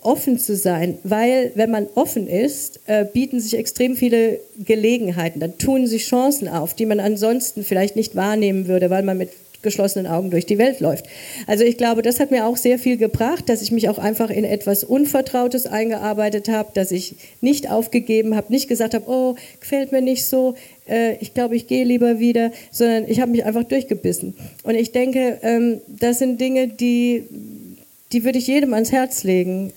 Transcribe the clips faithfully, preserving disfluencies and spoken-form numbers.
offen zu sein, weil wenn man offen ist, äh, bieten sich extrem viele Gelegenheiten, dann tun sich Chancen auf, die man ansonsten vielleicht nicht wahrnehmen würde, weil man mit geschlossenen Augen durch die Welt läuft. Also ich glaube, das hat mir auch sehr viel gebracht, dass ich mich auch einfach in etwas Unvertrautes eingearbeitet habe, dass ich nicht aufgegeben habe, nicht gesagt habe, oh, gefällt mir nicht so, äh, ich glaube, ich gehe lieber wieder, sondern ich habe mich einfach durchgebissen. Und ich denke, ähm, das sind Dinge, die, die würde ich jedem ans Herz legen.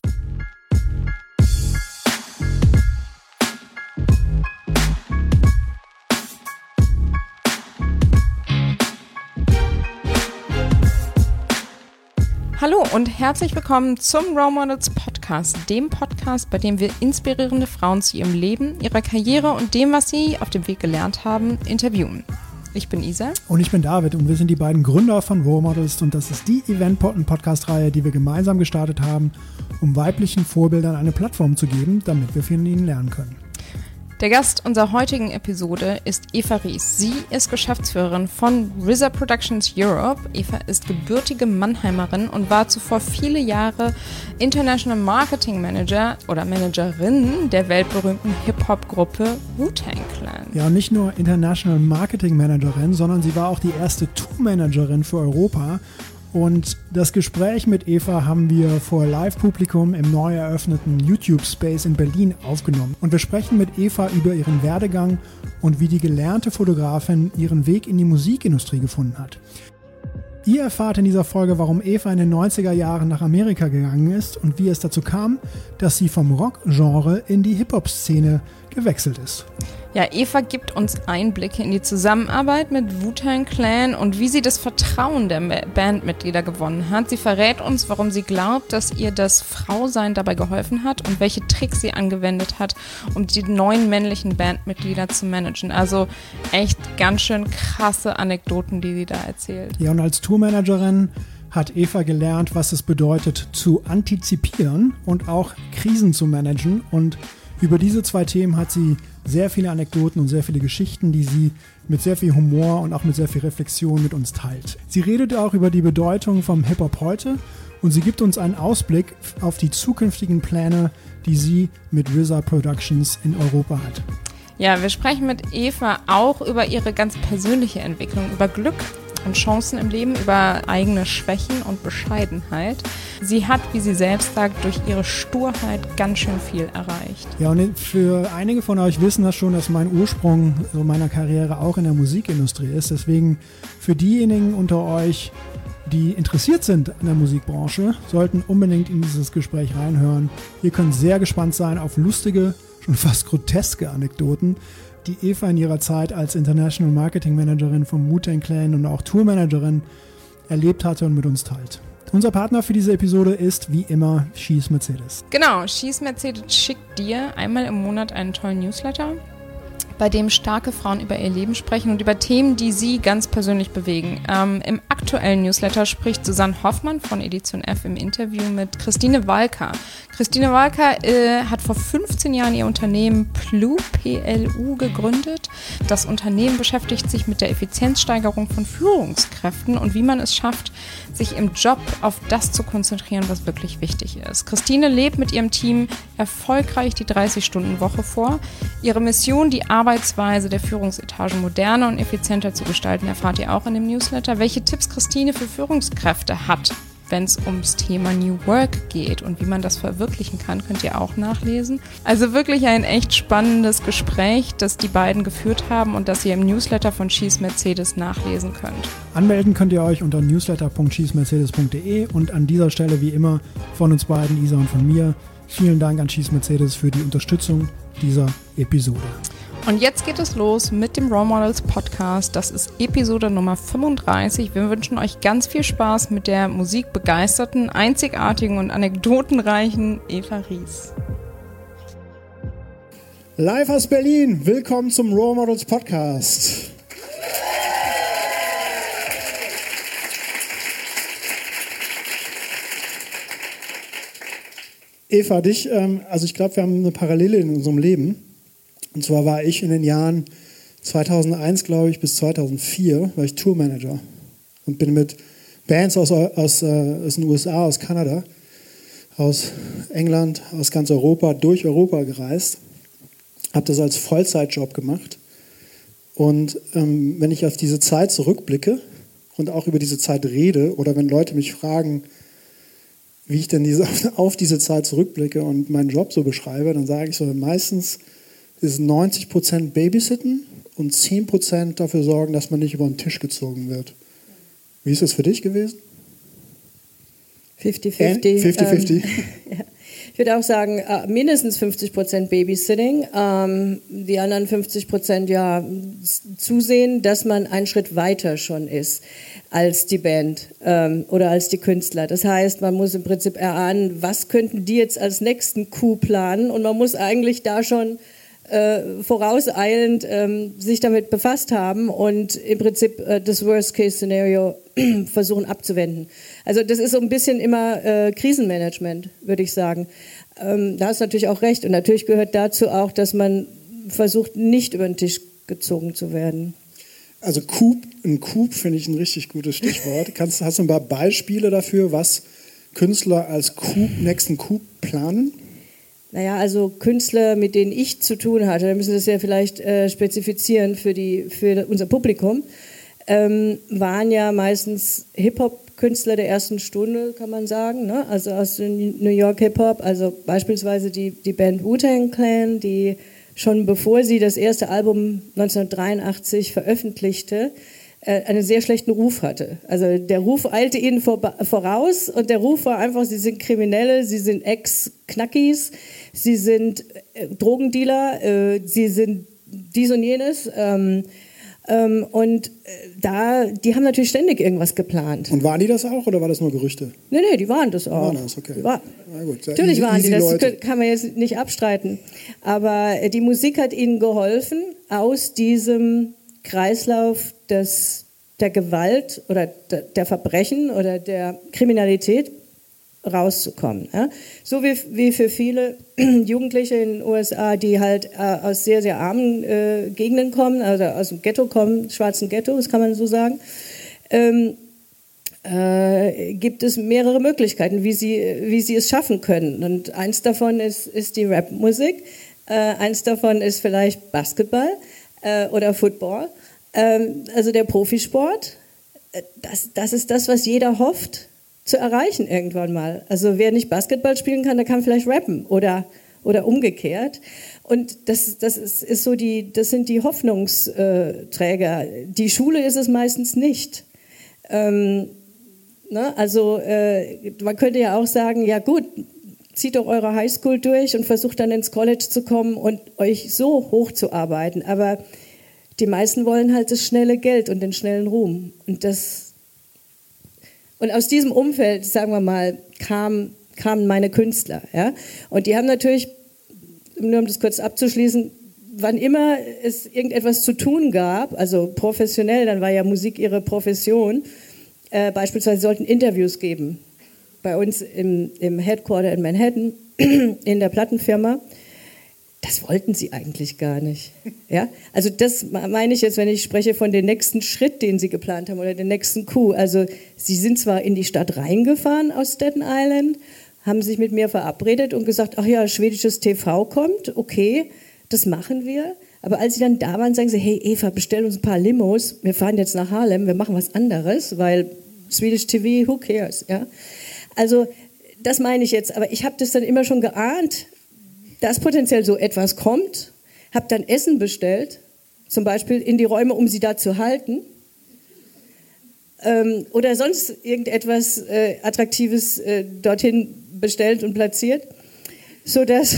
Hallo und herzlich willkommen zum Role Models Podcast, dem Podcast, bei dem wir inspirierende Frauen zu ihrem Leben, ihrer Karriere und dem, was sie auf dem Weg gelernt haben, interviewen. Ich bin Isa. Und ich bin David und wir sind die beiden Gründer von Role Models und das ist die Event-Podcast-Reihe, die wir gemeinsam gestartet haben, um weiblichen Vorbildern eine Plattform zu geben, damit wir von ihnen lernen können. Der Gast unserer heutigen Episode ist Eva Ries. Sie ist Geschäftsführerin von R Z A Productions Europe. Eva ist gebürtige Mannheimerin und war zuvor viele Jahre International Marketing Manager oder Managerin der weltberühmten Hip-Hop-Gruppe Wu-Tang Clan. Ja, und nicht nur International Marketing Managerin, sondern sie war auch die erste Tour-Managerin für Europa. Und das Gespräch mit Eva haben wir vor Live-Publikum im neu eröffneten YouTube-Space in Berlin aufgenommen. Und wir sprechen mit Eva über ihren Werdegang und wie die gelernte Fotografin ihren Weg in die Musikindustrie gefunden hat. Ihr erfahrt in dieser Folge, warum Eva in den neunziger Jahren nach Amerika gegangen ist und wie es dazu kam, dass sie vom Rock-Genre in die Hip-Hop-Szene gewechselt ist. Ja, Eva gibt uns Einblicke in die Zusammenarbeit mit Wu-Tang Clan und wie sie das Vertrauen der Bandmitglieder gewonnen hat. Sie verrät uns, warum sie glaubt, dass ihr das Frausein dabei geholfen hat und welche Tricks sie angewendet hat, um die neuen männlichen Bandmitglieder zu managen. Also echt ganz schön krasse Anekdoten, die sie da erzählt. Ja, und als Tourmanagerin hat Eva gelernt, was es bedeutet, zu antizipieren und auch Krisen zu managen. Und über diese zwei Themen hat sie sehr viele Anekdoten und sehr viele Geschichten, die sie mit sehr viel Humor und auch mit sehr viel Reflexion mit uns teilt. Sie redet auch über die Bedeutung vom Hip-Hop heute und sie gibt uns einen Ausblick auf die zukünftigen Pläne, die sie mit R Z A Productions in Europa hat. Ja, wir sprechen mit Eva auch über ihre ganz persönliche Entwicklung, über Glück und Chancen im Leben, über eigene Schwächen und Bescheidenheit. Sie hat, wie sie selbst sagt, durch ihre Sturheit ganz schön viel erreicht. Ja, und für einige von euch wissen das schon, dass mein Ursprung so meiner Karriere auch in der Musikindustrie ist. Deswegen für diejenigen unter euch, die interessiert sind an der Musikbranche, sollten unbedingt in dieses Gespräch reinhören. Ihr könnt sehr gespannt sein auf lustige, schon fast groteske Anekdoten, die Eva in ihrer Zeit als International Marketing Managerin vom Wu-Tang Clan und auch Tourmanagerin erlebt hatte und mit uns teilt. Unser Partner für diese Episode ist, wie immer, She's Mercedes. Genau, She's Mercedes schickt dir einmal im Monat einen tollen Newsletter, bei dem starke Frauen über ihr Leben sprechen und über Themen, die sie ganz persönlich bewegen. Ähm, Im aktuellen Newsletter spricht Susanne Hoffmann von Edition F im Interview mit Christine Walker. Christine Walker äh, hat vor fünfzehn Jahren ihr Unternehmen Plu, P L U, gegründet. Das Unternehmen beschäftigt sich mit der Effizienzsteigerung von Führungskräften und wie man es schafft, sich im Job auf das zu konzentrieren, was wirklich wichtig ist. Christine lebt mit ihrem Team erfolgreich die dreißig-Stunden-Woche vor. Ihre Mission, die Arbeitsweise der Führungsetage moderner und effizienter zu gestalten, erfahrt ihr auch in dem Newsletter. Welche Tipps Christine für Führungskräfte hat, wenn es ums Thema New Work geht und wie man das verwirklichen kann, könnt ihr auch nachlesen. Also wirklich ein echt spannendes Gespräch, das die beiden geführt haben und das ihr im Newsletter von She's Mercedes nachlesen könnt. Anmelden könnt ihr euch unter newsletter punkt she's mercedes punkt de und an dieser Stelle wie immer von uns beiden, Isa und von mir, vielen Dank an She's Mercedes für die Unterstützung dieser Episode. Und jetzt geht es los mit dem Role Models Podcast. Das ist Episode Nummer fünfunddreißig. Wir wünschen euch ganz viel Spaß mit der musikbegeisterten, einzigartigen und anekdotenreichen Eva Ries. Live aus Berlin, willkommen zum Role Models Podcast. Eva, dich, also ich glaube, wir haben eine Parallele in unserem Leben. Und zwar war ich in den Jahren zweitausendeins, glaube ich, bis zweitausendvier, war ich Tourmanager und bin mit Bands aus, aus, aus den U S A, aus Kanada, aus England, aus ganz Europa, durch Europa gereist, habe das als Vollzeitjob gemacht. Und ähm, wenn ich auf diese Zeit zurückblicke und auch über diese Zeit rede oder wenn Leute mich fragen, wie ich denn diese, auf diese Zeit zurückblicke und meinen Job so beschreibe, dann sage ich so, meistens ist neunzig Prozent Babysitten und zehn Prozent dafür sorgen, dass man nicht über den Tisch gezogen wird. Wie ist das für dich gewesen? fünfzig fünfzig. fünfzig fünfzig. Ähm, ja. Ich würde auch sagen, äh, mindestens fünfzig Prozent Babysitting, ähm, die anderen fünfzig Prozent ja zusehen, dass man einen Schritt weiter schon ist als die Band ähm, oder als die Künstler. Das heißt, man muss im Prinzip erahnen, was könnten die jetzt als nächsten Coup planen und man muss eigentlich da schon äh, vorauseilend ähm, sich damit befasst haben und im Prinzip äh, das Worst-Case-Szenario versuchen abzuwenden. Also das ist so ein bisschen immer äh, Krisenmanagement, würde ich sagen. Ähm, da hast du natürlich auch recht. Und natürlich gehört dazu auch, dass man versucht, nicht über den Tisch gezogen zu werden. Also Coup, ein Coup finde ich ein richtig gutes Stichwort. Kannst, hast du ein paar Beispiele dafür, was Künstler als Coup, nächsten Coup planen? Naja, also Künstler, mit denen ich zu tun hatte, da müssen wir das ja vielleicht äh, spezifizieren für, die, für unser Publikum, ähm, waren ja meistens Hip-Hop-Künstler der ersten Stunde, kann man sagen, ne? Also aus New York Hip-Hop, also beispielsweise die, die Band Wu-Tang Clan, die schon bevor sie das erste Album neunzehnhundertdreiundachtzig veröffentlichte, äh, einen sehr schlechten Ruf hatte. Also der Ruf eilte ihnen vor, voraus und der Ruf war einfach, sie sind Kriminelle, sie sind Ex-Knackis, sie sind äh, Drogendealer, äh, sie sind dies und jenes. Ähm, ähm, und äh, da, die haben natürlich ständig irgendwas geplant. Und waren die das auch oder war das nur Gerüchte? Nee, nee, die waren das auch. Die waren das, okay. War, Na gut, natürlich easy, waren easy die, das Leute. kann man jetzt nicht abstreiten. Aber äh, die Musik hat ihnen geholfen, aus diesem Kreislauf des, der Gewalt oder der, der Verbrechen oder der Kriminalität rauszukommen. Ja? So wie, wie für viele Jugendliche in den U S A, die halt äh, aus sehr, sehr armen äh, Gegenden kommen, also aus dem Ghetto kommen, schwarzen Ghetto, das kann man so sagen, ähm, äh, gibt es mehrere Möglichkeiten, wie sie, wie sie es schaffen können. Und eins davon ist, ist die Rap-Musik, äh, eins davon ist vielleicht Basketball äh, oder Football, ähm, also der Profisport. Das, das ist das, was jeder hofft zu erreichen irgendwann mal. Also wer nicht Basketball spielen kann, der kann vielleicht rappen oder, oder umgekehrt. Und das, das, ist, ist so die, das sind die Hoffnungsträger. Die Schule ist es meistens nicht. Ähm, ne? Also äh, man könnte ja auch sagen, ja gut, zieht doch eure Highschool durch und versucht dann ins College zu kommen und euch so hochzuarbeiten. Aber die meisten wollen halt das schnelle Geld und den schnellen Ruhm. Und das Und aus diesem Umfeld, sagen wir mal, kam, kamen meine Künstler. Ja? Und die haben natürlich, nur um das kurz abzuschließen, wann immer es irgendetwas zu tun gab, also professionell, dann war ja Musik ihre Profession, äh, beispielsweise sollten Interviews geben. Bei uns im, im Headquarter in Manhattan, in der Plattenfirma. Das wollten sie eigentlich gar nicht. Ja? Also das meine ich jetzt, wenn ich spreche von dem nächsten Schritt, den sie geplant haben oder den nächsten Coup. Also sie sind zwar in die Stadt reingefahren aus Staten Island, haben sich mit mir verabredet und gesagt, ach ja, schwedisches T V kommt, okay, das machen wir. Aber als sie dann da waren, sagen sie, hey Eva, bestell uns ein paar Limos, wir fahren jetzt nach Harlem, wir machen was anderes, weil Swedish T V, who cares? Ja? Also das meine ich jetzt, aber ich habe das dann immer schon geahnt, dass potenziell so etwas kommt, habe dann Essen bestellt, zum Beispiel in die Räume, um sie da zu halten, ähm, oder sonst irgendetwas äh, Attraktives äh, dorthin bestellt und platziert, sodass,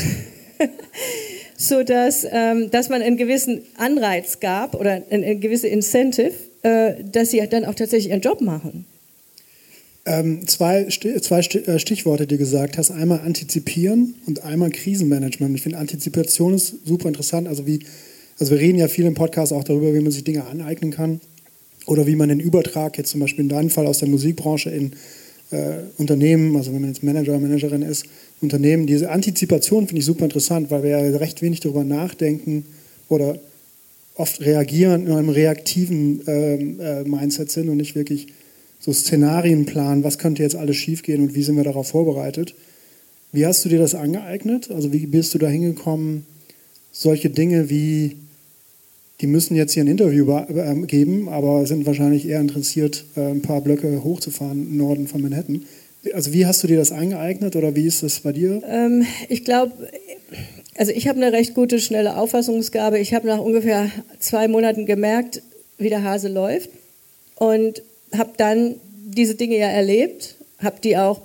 sodass ähm, dass man einen gewissen Anreiz gab oder eine, eine gewisse Incentive, äh, dass sie dann auch tatsächlich ihren Job machen. Ähm, zwei, zwei Stichworte, die du gesagt hast. Einmal Antizipieren und einmal Krisenmanagement. Ich finde, Antizipation ist super interessant. Also, wie, also wir reden ja viel im Podcast auch darüber, wie man sich Dinge aneignen kann oder wie man den Übertrag jetzt zum Beispiel in deinem Fall aus der Musikbranche in äh, Unternehmen, also wenn man jetzt Manager, Managerin ist, Unternehmen, diese Antizipation finde ich super interessant, weil wir ja recht wenig darüber nachdenken oder oft reagieren in einem reaktiven ähm, äh, Mindset sind und nicht wirklich so Szenarien planen, was könnte jetzt alles schiefgehen und wie sind wir darauf vorbereitet. Wie hast du dir das angeeignet? Also wie bist du da hingekommen, solche Dinge wie, die müssen jetzt hier ein Interview äh, geben, aber sind wahrscheinlich eher interessiert, äh, ein paar Blöcke hochzufahren im Norden von Manhattan. Also wie hast du dir das angeeignet oder wie ist das bei dir? Ähm, ich glaube, also ich habe eine recht gute, schnelle Auffassungsgabe. Ich habe nach ungefähr zwei Monaten gemerkt, wie der Hase läuft und habe dann diese Dinge ja erlebt, habe die auch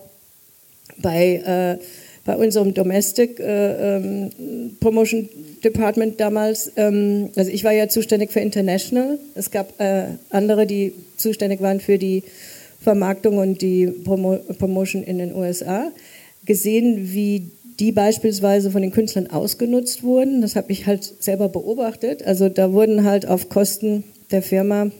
bei, äh, bei unserem Domestic äh, ähm, Promotion Department damals, ähm, also ich war ja zuständig für International, es gab äh, andere, die zuständig waren für die Vermarktung und die Promo Promotion in den U S A, gesehen, wie die beispielsweise von den Künstlern ausgenutzt wurden. Das habe ich halt selber beobachtet. Also da wurden halt auf Kosten der Firma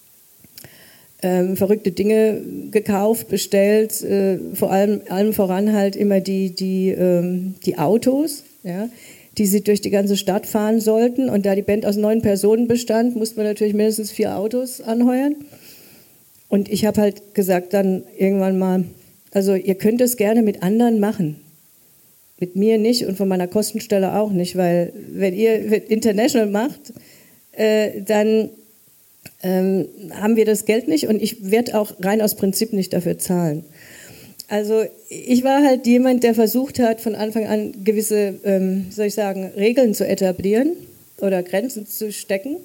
ähm, verrückte Dinge gekauft, bestellt, äh, vor allem allem voran halt immer die, die, ähm, die Autos, ja, die sie durch die ganze Stadt fahren sollten. Und da die Band aus neun Personen bestand, musste man natürlich mindestens vier Autos anheuern. Und ich habe halt gesagt dann irgendwann mal, also ihr könnt es gerne mit anderen machen. Mit mir nicht und von meiner Kostenstelle auch nicht, weil wenn ihr International macht, äh, dann ähm, haben wir das Geld nicht und ich werde auch rein aus Prinzip nicht dafür zahlen. Also ich war halt jemand, der versucht hat, von Anfang an gewisse, ähm, soll ich sagen, Regeln zu etablieren oder Grenzen zu stecken,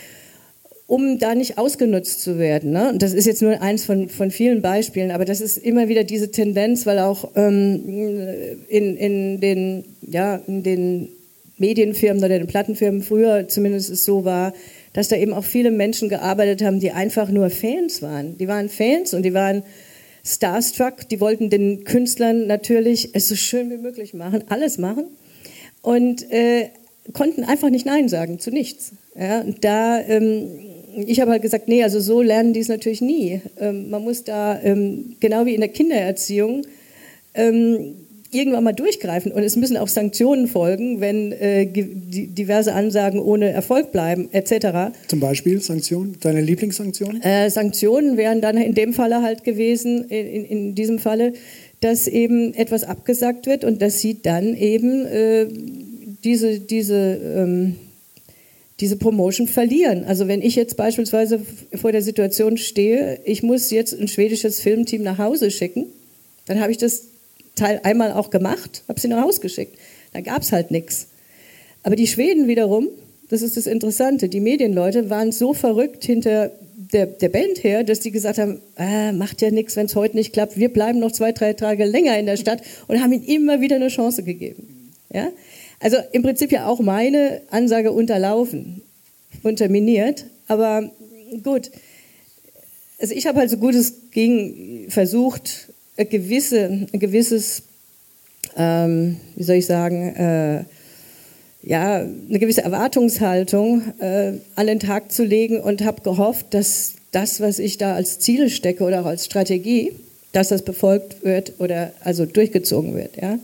um da nicht ausgenutzt zu werden. Ne? Und das ist jetzt nur eins von, von vielen Beispielen, aber das ist immer wieder diese Tendenz, weil auch ähm, in, in, den, ja, in den Medienfirmen oder den Plattenfirmen früher zumindest es so war, dass da eben auch viele Menschen gearbeitet haben, die einfach nur Fans waren. Die waren Fans und die waren starstruck, die wollten den Künstlern natürlich es so schön wie möglich machen, alles machen und äh, konnten einfach nicht Nein sagen zu nichts. Ja? Und da... Ähm, Ich habe halt gesagt, nee, also so lernen die es natürlich nie. Ähm, man muss da, ähm, genau wie in der Kindererziehung, ähm, irgendwann mal durchgreifen. Und es müssen auch Sanktionen folgen, wenn äh, diverse Ansagen ohne Erfolg bleiben, et cetera. Zum Beispiel Sanktionen? Deine Lieblingssanktionen? Äh, Sanktionen wären dann in dem Falle halt gewesen, in, in diesem Falle, dass eben etwas abgesagt wird und dass sie dann eben äh, diese... diese ähm, diese Promotion verlieren. Also wenn ich jetzt beispielsweise vor der Situation stehe, ich muss jetzt ein schwedisches Filmteam nach Hause schicken, dann habe ich das Teil einmal auch gemacht, habe sie nach Hause geschickt. Dann gab es halt nichts. Aber die Schweden wiederum, das ist das Interessante, die Medienleute waren so verrückt hinter der, der Band her, dass die gesagt haben, ah, macht ja nichts, wenn es heute nicht klappt, wir bleiben noch zwei, drei Tage länger in der Stadt und haben ihnen immer wieder eine Chance gegeben. Ja? Also im Prinzip ja auch meine Ansage unterlaufen, unterminiert, aber gut. Also ich habe halt so gut es ging versucht, ein, gewisse, ein gewisses, ähm, wie soll ich sagen, äh, ja, eine gewisse Erwartungshaltung äh, an den Tag zu legen und habe gehofft, dass das, was ich da als Ziel stecke oder auch als Strategie, dass das befolgt wird oder also durchgezogen wird, ja.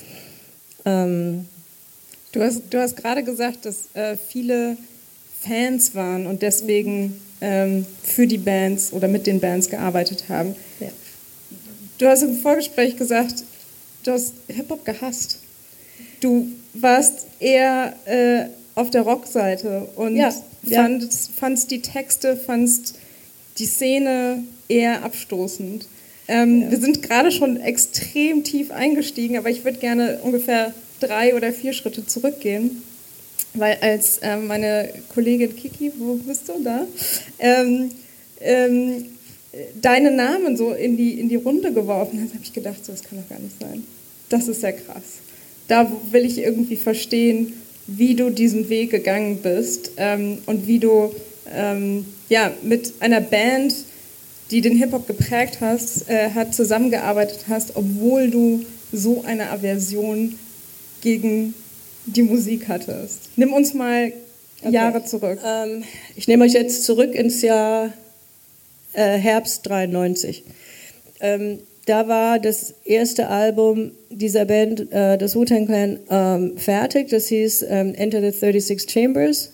Ähm, Du hast, du hast gerade gesagt, dass äh, viele Fans waren und deswegen ähm, für die Bands oder mit den Bands gearbeitet haben. Ja. Du hast im Vorgespräch gesagt, du hast Hip-Hop gehasst. Du warst eher äh, auf der Rockseite und ja, fandst, ja. fandst die Texte, fandst die Szene eher abstoßend. Ähm, ja. Wir sind gerade schon extrem tief eingestiegen, aber ich würde gerne ungefähr drei oder vier Schritte zurückgehen, weil als ähm, meine Kollegin Kiki, wo bist du da, ähm, ähm, deine Namen so in die, in die Runde geworfen hat, habe ich gedacht, so, das kann doch gar nicht sein. Das ist ja krass. Da will ich irgendwie verstehen, wie du diesen Weg gegangen bist ähm, und wie du ähm, ja, mit einer Band, die den Hip-Hop geprägt hast, äh, hat zusammengearbeitet hast, obwohl du so eine Aversion gegen die Musik hattest. Nimm uns mal okay. Jahre zurück. Ähm, ich nehme euch jetzt zurück ins Jahr äh, Herbst dreiundneunzig. Ähm, da war das erste Album dieser Band, äh, das Wu-Tang Clan, ähm, fertig. Das hieß ähm, Enter the thirty-six Chambers.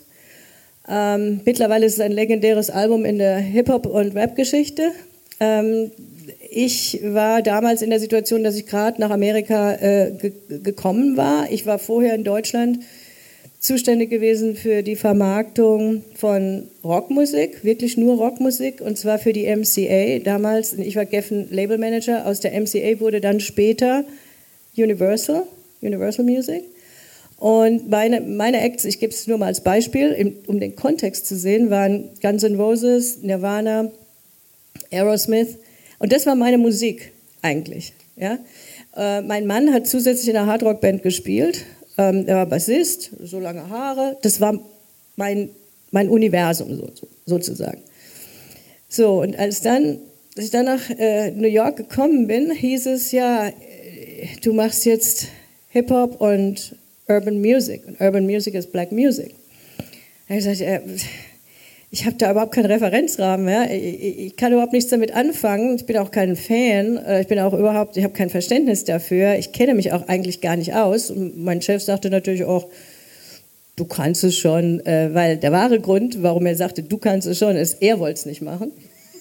Ähm, mittlerweile ist es ein legendäres Album in der Hip-Hop- und Rap-Geschichte. Ähm, ich war damals in der Situation, dass ich gerade nach Amerika äh, ge gekommen war. Ich war vorher in Deutschland zuständig gewesen für die Vermarktung von Rockmusik, wirklich nur Rockmusik, und zwar für die M C A damals. Ich war Geffen Label Manager. Aus der M C A wurde dann später Universal, Universal Music. Und meine, meine Acts, ich gebe es nur mal als Beispiel, um den Kontext zu sehen, waren Guns N' Roses, Nirvana, Aerosmith. Und das war meine Musik eigentlich. Ja? Äh, mein Mann hat zusätzlich in einer Hardrock-Band gespielt. Ähm, er war Bassist, so lange Haare. Das war mein, mein Universum so, so, sozusagen. So, und als, dann, als ich dann nach äh, New York gekommen bin, hieß es ja, du machst jetzt Hip-Hop und Urban Music. Und Urban Music ist Black Music. Da habe ich gesagt, äh, ich habe da überhaupt keinen Referenzrahmen. Ja? Ich, ich kann überhaupt nichts damit anfangen. Ich bin auch kein Fan. Ich bin auch überhaupt, ich habe kein Verständnis dafür. Ich kenne mich auch eigentlich gar nicht aus. Und mein Chef sagte natürlich auch, du kannst es schon, weil der wahre Grund, warum er sagte, du kannst es schon, ist, er wollte es nicht machen.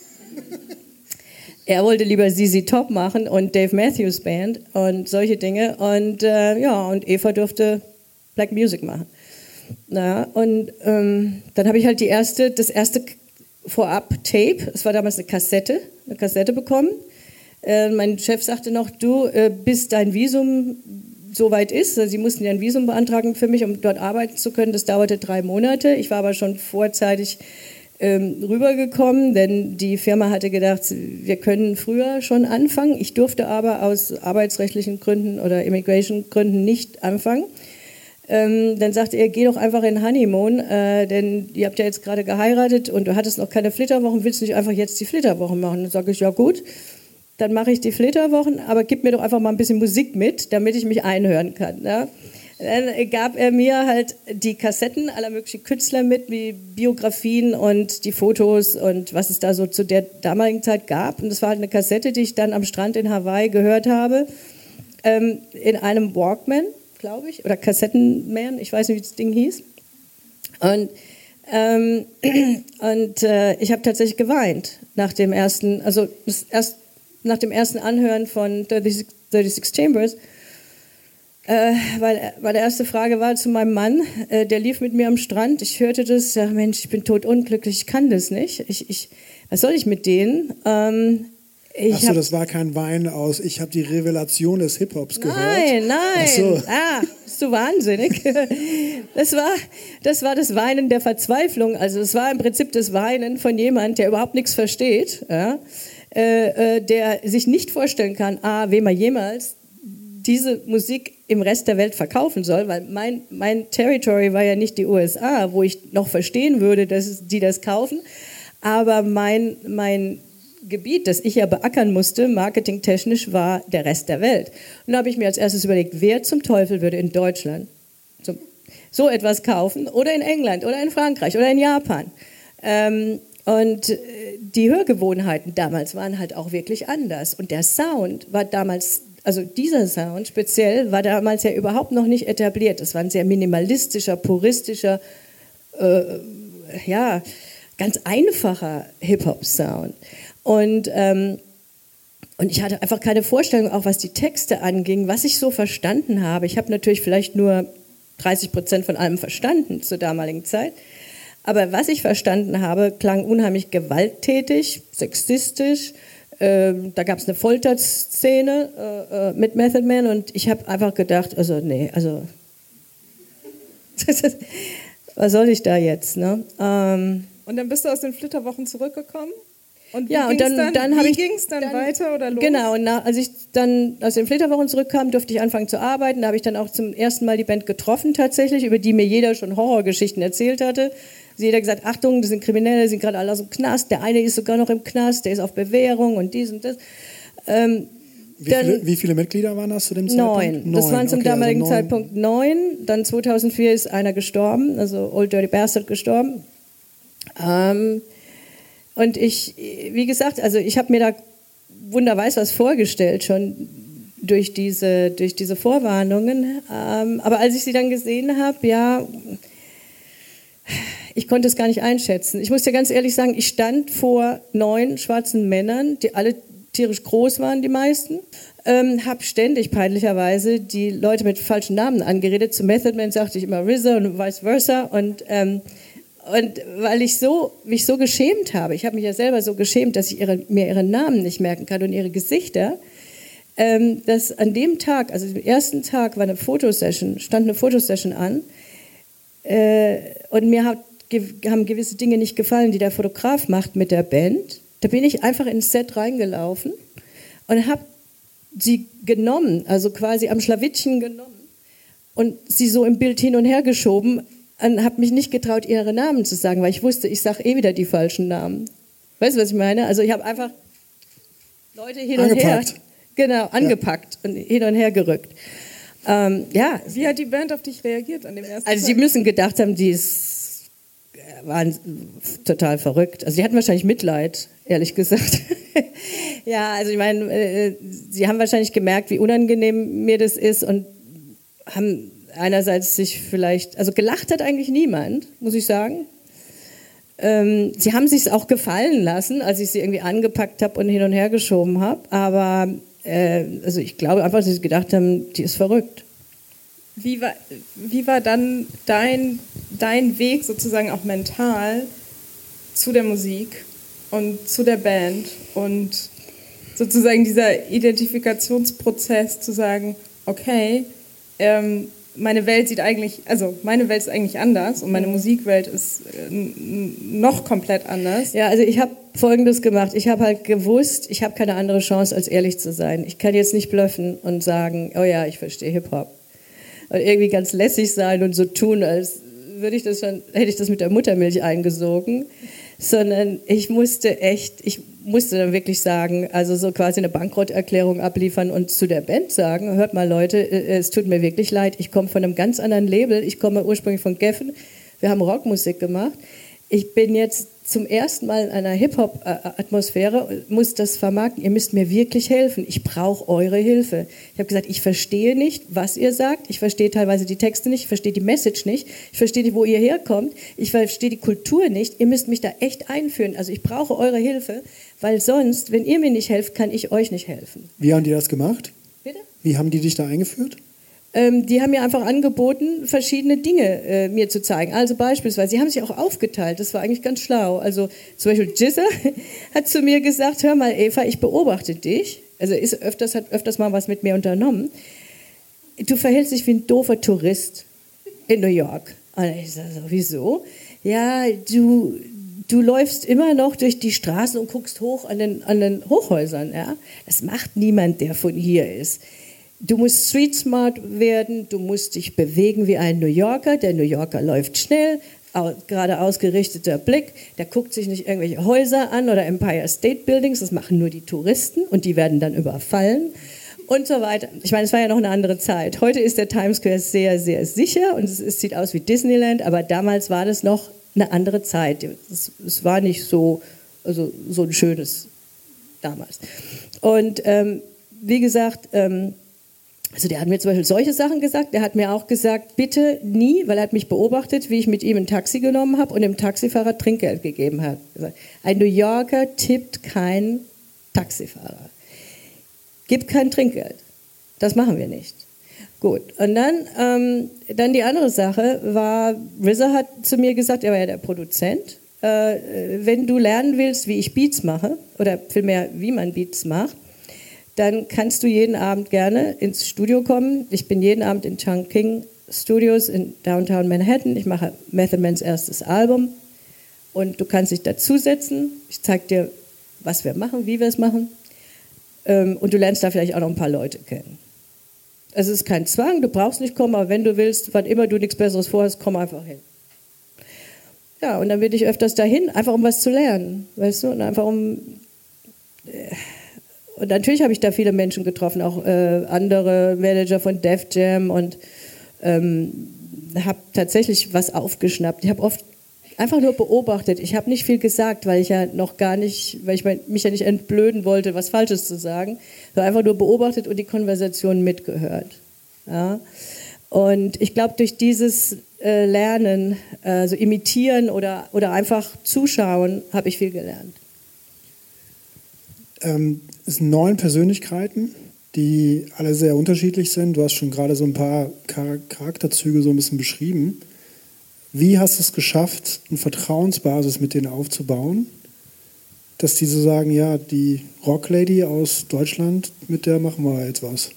Er wollte lieber Z Z Top machen und Dave Matthews Band und solche Dinge. Und äh, ja, und Eva durfte Black Music machen. Na, und ähm, dann habe ich halt die erste, das erste Vorab-Tape, es war damals eine Kassette, eine Kassette bekommen. Äh, mein Chef sagte noch, du, äh, bis dein Visum soweit ist, also sie mussten ja ein Visum beantragen für mich, um dort arbeiten zu können, das dauerte drei Monate. Ich war aber schon vorzeitig ähm, rübergekommen, denn die Firma hatte gedacht, wir können früher schon anfangen. Ich durfte aber aus arbeitsrechtlichen Gründen oder Immigration-Gründen nicht anfangen. Ähm, dann sagte er, geh doch einfach in Honeymoon, äh, denn ihr habt ja jetzt gerade geheiratet und du hattest noch keine Flitterwochen, willst du nicht einfach jetzt die Flitterwochen machen? Dann sage ich, ja gut, dann mache ich die Flitterwochen, aber gib mir doch einfach mal ein bisschen Musik mit, damit ich mich einhören kann. Ja? Dann gab er mir halt die Kassetten aller möglichen Künstler mit, wie Biografien und die Fotos und was es da so zu der damaligen Zeit gab. Und das war halt eine Kassette, die ich dann am Strand in Hawaii gehört habe, ähm, in einem Walkman, glaube ich, oder Kassettenman, ich weiß nicht, wie das Ding hieß. Und, ähm, und äh, ich habe tatsächlich geweint nach dem ersten, also das erst, nach dem ersten Anhören von thirty-six Chambers, äh, weil meine erste Frage war zu meinem Mann, äh, der lief mit mir am Strand, ich hörte das, ja Mensch, ich bin totunglücklich, ich kann das nicht, ich, ich, was soll ich mit denen? Ähm, Achso, das war kein Wein aus, ich habe die Revelation des Hip-Hops gehört. Nein, nein, Ach so. ah, bist du wahnsinnig. Das war, das war das Weinen der Verzweiflung, also es war im Prinzip das Weinen von jemand, der überhaupt nichts versteht, ja, äh, äh, der sich nicht vorstellen kann, ah, wem er jemals diese Musik im Rest der Welt verkaufen soll, weil mein, mein Territory war ja nicht die U S A, wo ich noch verstehen würde, dass die das kaufen, aber mein, mein Gebiet, das ich ja beackern musste, marketingtechnisch, war der Rest der Welt. Und da habe ich mir als erstes überlegt, wer zum Teufel würde in Deutschland zum, so etwas kaufen oder in England oder in Frankreich oder in Japan. Ähm, und die Hörgewohnheiten damals waren halt auch wirklich anders. Und der Sound war damals, also dieser Sound speziell, war damals ja überhaupt noch nicht etabliert. Es war ein sehr minimalistischer, puristischer, äh, ja, ganz einfacher Hip-Hop-Sound. Und, ähm, und ich hatte einfach keine Vorstellung, auch was die Texte anging, was ich so verstanden habe. Ich habe natürlich vielleicht nur dreißig Prozent von allem verstanden zur damaligen Zeit. Aber was ich verstanden habe, klang unheimlich gewalttätig, sexistisch. Ähm, da gab es eine Folterszene äh, äh, mit Method Man und ich habe einfach gedacht, also nee, also was soll ich da jetzt? Ne? Ähm, und dann bist du aus den Flitterwochen zurückgekommen? Und wie ja, und dann, dann, dann wie ging es dann, dann weiter oder los? Genau, und nach, als ich dann aus den Flitterwochen zurückkam, durfte ich anfangen zu arbeiten. Da habe ich dann auch zum ersten Mal die Band getroffen tatsächlich, über die mir jeder schon Horrorgeschichten erzählt hatte. Also jeder gesagt, Achtung, das sind Kriminelle, die sind gerade alle aus dem Knast. Der eine ist sogar noch im Knast, der ist auf Bewährung und dies und das. Ähm, wie, dann, viele, wie viele Mitglieder waren das zu dem Zeitpunkt? Neun. neun. Das waren zum okay, damaligen also neun. Zeitpunkt neun. Dann zweitausendvier ist einer gestorben, also Old Dirty Bastard gestorben. Ähm... Und ich, wie gesagt, also ich habe mir da wunderweiß was vorgestellt, schon durch diese, durch diese Vorwarnungen. Ähm, aber als ich sie dann gesehen habe, ja, ich konnte es gar nicht einschätzen. Ich muss dir ganz ehrlich sagen, ich stand vor neun schwarzen Männern, die alle tierisch groß waren, die meisten. Ähm, habe ständig peinlicherweise die Leute mit falschen Namen angeredet. Zu Method Man sagte ich immer R Z A und vice versa. Und, ähm, und weil ich so, mich so geschämt habe, ich habe mich ja selber so geschämt, dass ich ihre, mir ihre Namen nicht merken kann und ihre Gesichter, ähm, dass an dem Tag, also am ersten Tag war eine Fotosession, stand eine Fotosession an äh, und mir hat, ge, haben gewisse Dinge nicht gefallen, die der Fotograf macht mit der Band. Da bin ich einfach ins Set reingelaufen und habe sie genommen, also quasi am Schlawittchen genommen und sie so im Bild hin und her geschoben und habe mich nicht getraut, ihre Namen zu sagen, weil ich wusste, ich sage eh wieder die falschen Namen. Weißt du, was ich meine? Also ich habe einfach Leute hin und her, genau, angepackt ja. und hin und her gerückt. Ähm, ja. Wie hat die Band auf dich reagiert an dem ersten Also Tag? sie müssen gedacht haben, die ist, waren total verrückt. Also die hatten wahrscheinlich Mitleid, ehrlich gesagt. Ja, also ich meine, äh, sie haben wahrscheinlich gemerkt, wie unangenehm mir das ist und haben einerseits sich vielleicht, also gelacht hat eigentlich niemand, muss ich sagen. Ähm, sie haben sich auch gefallen lassen, als ich sie irgendwie angepackt habe und hin und her geschoben habe, aber äh, also ich glaube einfach, dass sie gedacht haben, die ist verrückt. Wie war, wie war dann dein, dein Weg sozusagen auch mental zu der Musik und zu der Band und sozusagen dieser Identifikationsprozess zu sagen, okay, ähm, meine Welt sieht eigentlich, also meine Welt ist eigentlich anders und meine Musikwelt ist äh, noch komplett anders. Ja, also ich habe Folgendes gemacht. Ich habe halt gewusst, ich habe keine andere Chance, als ehrlich zu sein. Ich kann jetzt nicht bluffen und sagen, oh ja, ich verstehe Hip-Hop. Und irgendwie ganz lässig sein und so tun, als würde ich das schon, hätte ich das mit der Muttermilch eingesogen. Sondern ich musste echt, ich musste dann wirklich sagen, also so quasi eine Bankrotterklärung abliefern und zu der Band sagen, hört mal Leute, es tut mir wirklich leid, ich komme von einem ganz anderen Label, ich komme ursprünglich von Geffen, wir haben Rockmusik gemacht, ich bin jetzt zum ersten Mal in einer Hip-Hop-Atmosphäre, muss das vermarkten, ihr müsst mir wirklich helfen, ich brauche eure Hilfe. Ich habe gesagt, ich verstehe nicht, was ihr sagt, ich verstehe teilweise die Texte nicht, ich verstehe die Message nicht, ich verstehe nicht, wo ihr herkommt, ich verstehe die Kultur nicht, ihr müsst mich da echt einführen, also ich brauche eure Hilfe, weil sonst, wenn ihr mir nicht helft, kann ich euch nicht helfen. Wie haben die das gemacht? Bitte? Wie haben die dich da eingeführt? Ähm, die haben mir einfach angeboten, verschiedene Dinge äh, mir zu zeigen. Also beispielsweise, sie haben sich auch aufgeteilt, das war eigentlich ganz schlau. Also zum Beispiel G Z A hat zu mir gesagt, hör mal Eva, ich beobachte dich. Also ist öfters, hat öfters mal was mit mir unternommen. Du verhältst dich wie ein doofer Tourist in New York. Und ich sage so, wieso? Ja, du, du läufst immer noch durch die Straßen und guckst hoch an den, an den Hochhäusern. Ja? Das macht niemand, der von hier ist. Du musst street smart werden, du musst dich bewegen wie ein New Yorker. Der New Yorker läuft schnell, gerade ausgerichteter Blick, der guckt sich nicht irgendwelche Häuser an oder Empire State Buildings, das machen nur die Touristen und die werden dann überfallen und so weiter. Ich meine, es war ja noch eine andere Zeit. Heute ist der Times Square sehr, sehr sicher und es, es sieht aus wie Disneyland, aber damals war das noch eine andere Zeit. Es, es war nicht so, also so ein schönes damals. Und ähm, wie gesagt, ähm, also der hat mir zum Beispiel solche Sachen gesagt, der hat mir auch gesagt, bitte nie, weil er hat mich beobachtet, wie ich mit ihm ein Taxi genommen habe und dem Taxifahrer Trinkgeld gegeben habe. Ein New Yorker tippt keinen Taxifahrer. Gib kein Trinkgeld. Das machen wir nicht. Gut, und dann, ähm, dann die andere Sache war, R Z A hat zu mir gesagt, er war ja der Produzent, äh, wenn du lernen willst, wie ich Beats mache, oder vielmehr, wie man Beats macht, dann kannst du jeden Abend gerne ins Studio kommen. Ich bin jeden Abend in Chungking Studios in Downtown Manhattan. Ich mache Method Mans erstes Album. Und du kannst dich dazusetzen. Ich zeige dir, was wir machen, wie wir es machen. Und du lernst da vielleicht auch noch ein paar Leute kennen. Es ist kein Zwang, du brauchst nicht kommen, aber wenn du willst, wann immer du nichts Besseres vorhast, komm einfach hin. Ja, und dann bin ich öfters dahin, einfach um was zu lernen. Weißt du? Und einfach um... Und natürlich habe ich da viele Menschen getroffen, auch äh, andere Manager von Def Jam und ähm, habe tatsächlich was aufgeschnappt. Ich habe oft einfach nur beobachtet. Ich habe nicht viel gesagt, weil ich ja noch gar nicht, weil ich mich ja nicht entblöden wollte, was Falsches zu sagen. Ich habe einfach nur beobachtet und die Konversation mitgehört. Ja? Und ich glaube, durch dieses äh, Lernen, äh, so imitieren oder, oder einfach zuschauen, habe ich viel gelernt. Ähm, es sind neun Persönlichkeiten, die alle sehr unterschiedlich sind. Du hast schon gerade so ein paar Char- Charakterzüge so ein bisschen beschrieben. Wie hast du es geschafft, eine Vertrauensbasis mit denen aufzubauen, dass die so sagen, ja, die Rocklady aus Deutschland, mit der machen wir jetzt was?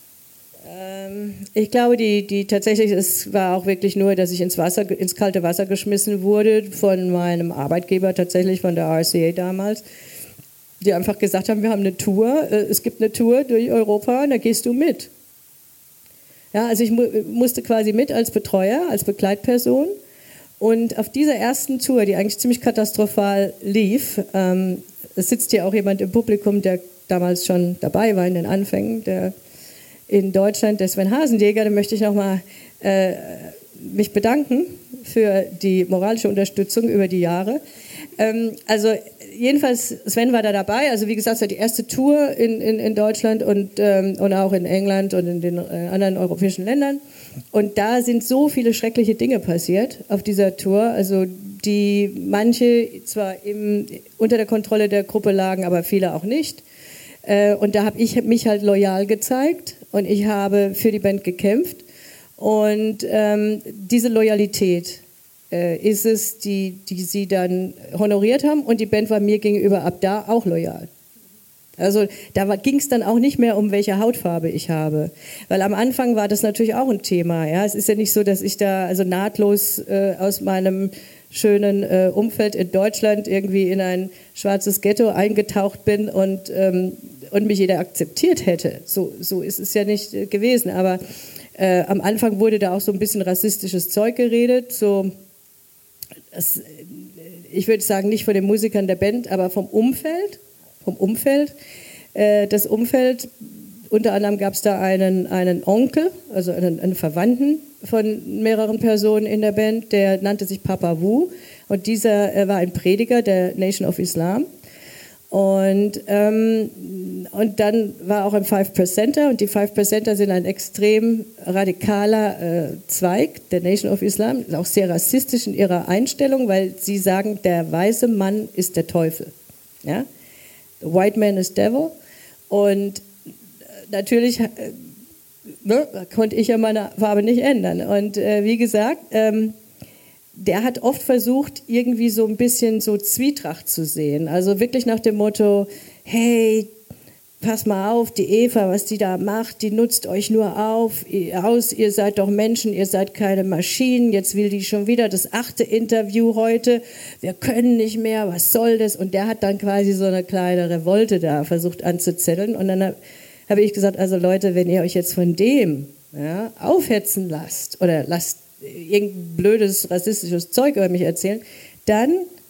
Ähm, ich glaube, die, die tatsächlich, es war auch wirklich nur, dass ich ins Wasser, ins kalte Wasser geschmissen wurde von meinem Arbeitgeber, tatsächlich von der R C A damals, die einfach gesagt haben, wir haben eine Tour, äh, es gibt eine Tour durch Europa und da gehst du mit. Ja, also ich mu- musste quasi mit als Betreuer, als Begleitperson. Und auf dieser ersten Tour, die eigentlich ziemlich katastrophal lief, ähm, es sitzt hier auch jemand im Publikum, der damals schon dabei war in den Anfängen, der in Deutschland, der Sven Hasenjäger, da möchte ich nochmal äh, mich bedanken für die moralische Unterstützung über die Jahre. Ähm, also jedenfalls, Sven war da dabei, also wie gesagt, es war die erste Tour in, in, in Deutschland und, ähm, und auch in England und in den äh, anderen europäischen Ländern. Und da sind so viele schreckliche Dinge passiert auf dieser Tour, also die manche zwar im, unter der Kontrolle der Gruppe lagen, aber viele auch nicht. Äh, und da habe ich mich halt loyal gezeigt und ich habe für die Band gekämpft. Und ähm, diese Loyalität äh, ist es, die, die sie dann honoriert haben, und die Band war mir gegenüber ab da auch loyal. Also da ging es dann auch nicht mehr um, welche Hautfarbe ich habe, weil am Anfang war das natürlich auch ein Thema. Ja? Es ist ja nicht so, dass ich da also nahtlos äh, aus meinem schönen äh, Umfeld in Deutschland irgendwie in ein schwarzes Ghetto eingetaucht bin und, ähm, und mich jeder akzeptiert hätte. So, so ist es ja nicht äh, gewesen, aber äh, am Anfang wurde da auch so ein bisschen rassistisches Zeug geredet, so das, ich würde sagen, nicht von den Musikern der Band, aber vom Umfeld. Vom Umfeld. Äh, das Umfeld, unter anderem gab es da einen, einen Onkel, also einen, einen Verwandten von mehreren Personen in der Band, der nannte sich Papa Wu, und dieser äh, war ein Prediger der Nation of Islam. Und, ähm, und dann war auch ein Five Percenter, und die Five Percenter sind ein extrem radikaler äh, Zweig der Nation of Islam, auch sehr rassistisch in ihrer Einstellung, weil sie sagen, der weiße Mann ist der Teufel. Ja? The white man is devil. Und natürlich äh, ne, konnte ich ja meine Farbe nicht ändern. Und äh, wie gesagt, ähm, der hat oft versucht, irgendwie so ein bisschen so Zwietracht zu sehen. Also wirklich nach dem Motto, hey, pass mal auf, die Eva, was die da macht, die nutzt euch nur auf, aus, ihr seid doch Menschen, ihr seid keine Maschinen, jetzt will die schon wieder das achte Interview heute, wir können nicht mehr, was soll das? Und der hat dann quasi so eine kleine Revolte da versucht anzuzetteln, und dann habe hab ich gesagt, also Leute, wenn ihr euch jetzt von dem ja, aufhetzen lasst oder lasst irgendein blödes rassistisches Zeug über mich erzählen, dann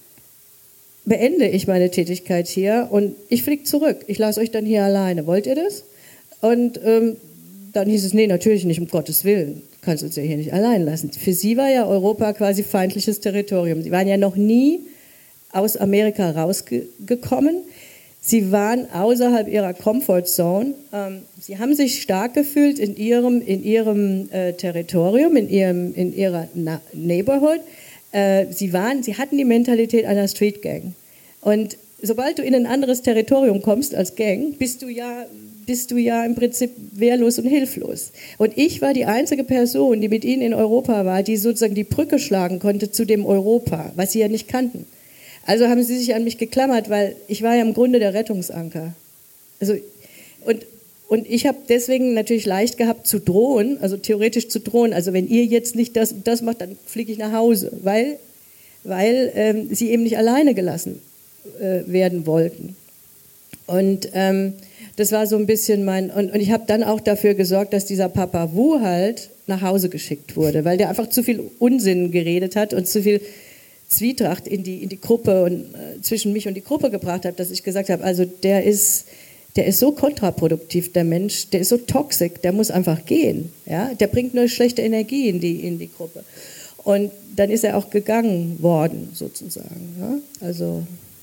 beende ich meine Tätigkeit hier und ich fliege zurück. Ich lasse euch dann hier alleine. Wollt ihr das? Und ähm, dann hieß es, nee, natürlich nicht, um Gottes Willen. Du kannst uns ja hier nicht allein lassen. Für sie war ja Europa quasi feindliches Territorium. Sie waren ja noch nie aus Amerika rausgekommen. Sie waren außerhalb ihrer Comfortzone. Ähm, sie haben sich stark gefühlt in ihrem, in ihrem äh, Territorium, in, ihrem, in ihrer Na- Neighborhood. Äh, sie, waren, sie hatten die Mentalität einer Street Gang. Und sobald du in ein anderes Territorium kommst als Gang, bist du ja, bist du ja im Prinzip wehrlos und hilflos. Und ich war die einzige Person, die mit ihnen in Europa war, die sozusagen die Brücke schlagen konnte zu dem Europa, was sie ja nicht kannten. Also haben sie sich an mich geklammert, weil ich war ja im Grunde der Rettungsanker. Also, und, und ich habe deswegen natürlich leicht gehabt zu drohen, also theoretisch zu drohen. Also wenn ihr jetzt nicht das und das macht, dann fliege ich nach Hause, weil, weil ähm, sie eben nicht alleine gelassen äh, werden wollten. Und ähm, das war so ein bisschen mein... Und, und ich habe dann auch dafür gesorgt, dass dieser Papa Wu halt nach Hause geschickt wurde, weil der einfach zu viel Unsinn geredet hat und zu viel Zwietracht in die, in die Gruppe und äh, zwischen mich und die Gruppe gebracht habe, dass ich gesagt habe, also der ist, der ist so kontraproduktiv, der Mensch, der ist so toxisch, der muss einfach gehen. Ja? Der bringt nur schlechte Energie in die, in die Gruppe. Und dann ist er auch gegangen worden, sozusagen. Ja? Also,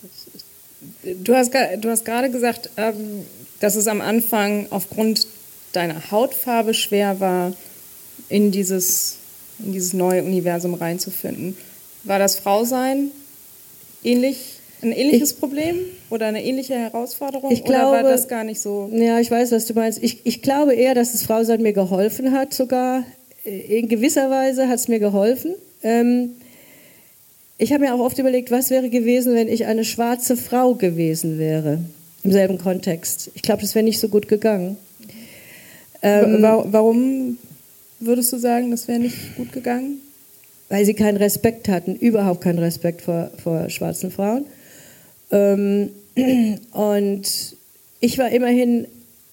du hast, du hast gerade gesagt, ähm, dass es am Anfang aufgrund deiner Hautfarbe schwer war, in dieses, in dieses neue Universum reinzufinden. War das Frausein ähnlich ein ähnliches ich, Problem oder eine ähnliche Herausforderung? Ich glaube, oder war das gar nicht so? Ja, ich weiß, was du meinst. Ich, ich glaube eher, dass das Frausein mir geholfen hat sogar. In gewisser Weise hat es mir geholfen. Ähm, ich habe mir auch oft überlegt, was wäre gewesen, wenn ich eine schwarze Frau gewesen wäre, im selben Kontext. Ich glaube, das wäre nicht so gut gegangen. Ähm, Warum würdest du sagen, das wäre nicht gut gegangen? Weil sie keinen Respekt hatten, überhaupt keinen Respekt vor, vor schwarzen Frauen. Ähm, und ich war immerhin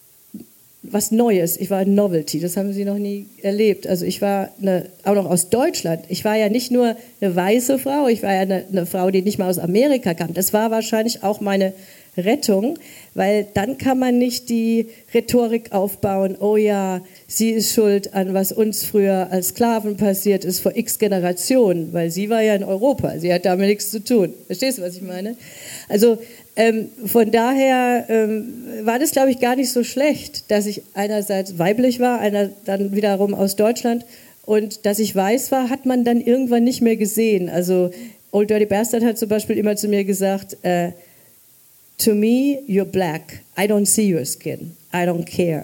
was Neues, ich war ein Novelty, das haben sie noch nie erlebt. Also ich war eine, auch noch aus Deutschland, ich war ja nicht nur eine weiße Frau, ich war ja eine, eine Frau, die nicht mal aus Amerika kam. Das war wahrscheinlich auch meine Rettung, weil dann kann man nicht die Rhetorik aufbauen, oh ja, sie ist schuld an was uns früher als Sklaven passiert ist vor x Generationen, weil sie war ja in Europa, sie hat damit nichts zu tun. Verstehst du, was ich meine? Also ähm, von daher ähm, war das, glaube ich, gar nicht so schlecht, dass ich einerseits weiblich war, einer dann wiederum aus Deutschland, und dass ich weiß war, hat man dann irgendwann nicht mehr gesehen. Also Old Dirty Bastard hat zum Beispiel immer zu mir gesagt, äh, to me, you're black. I don't see your skin. I don't care.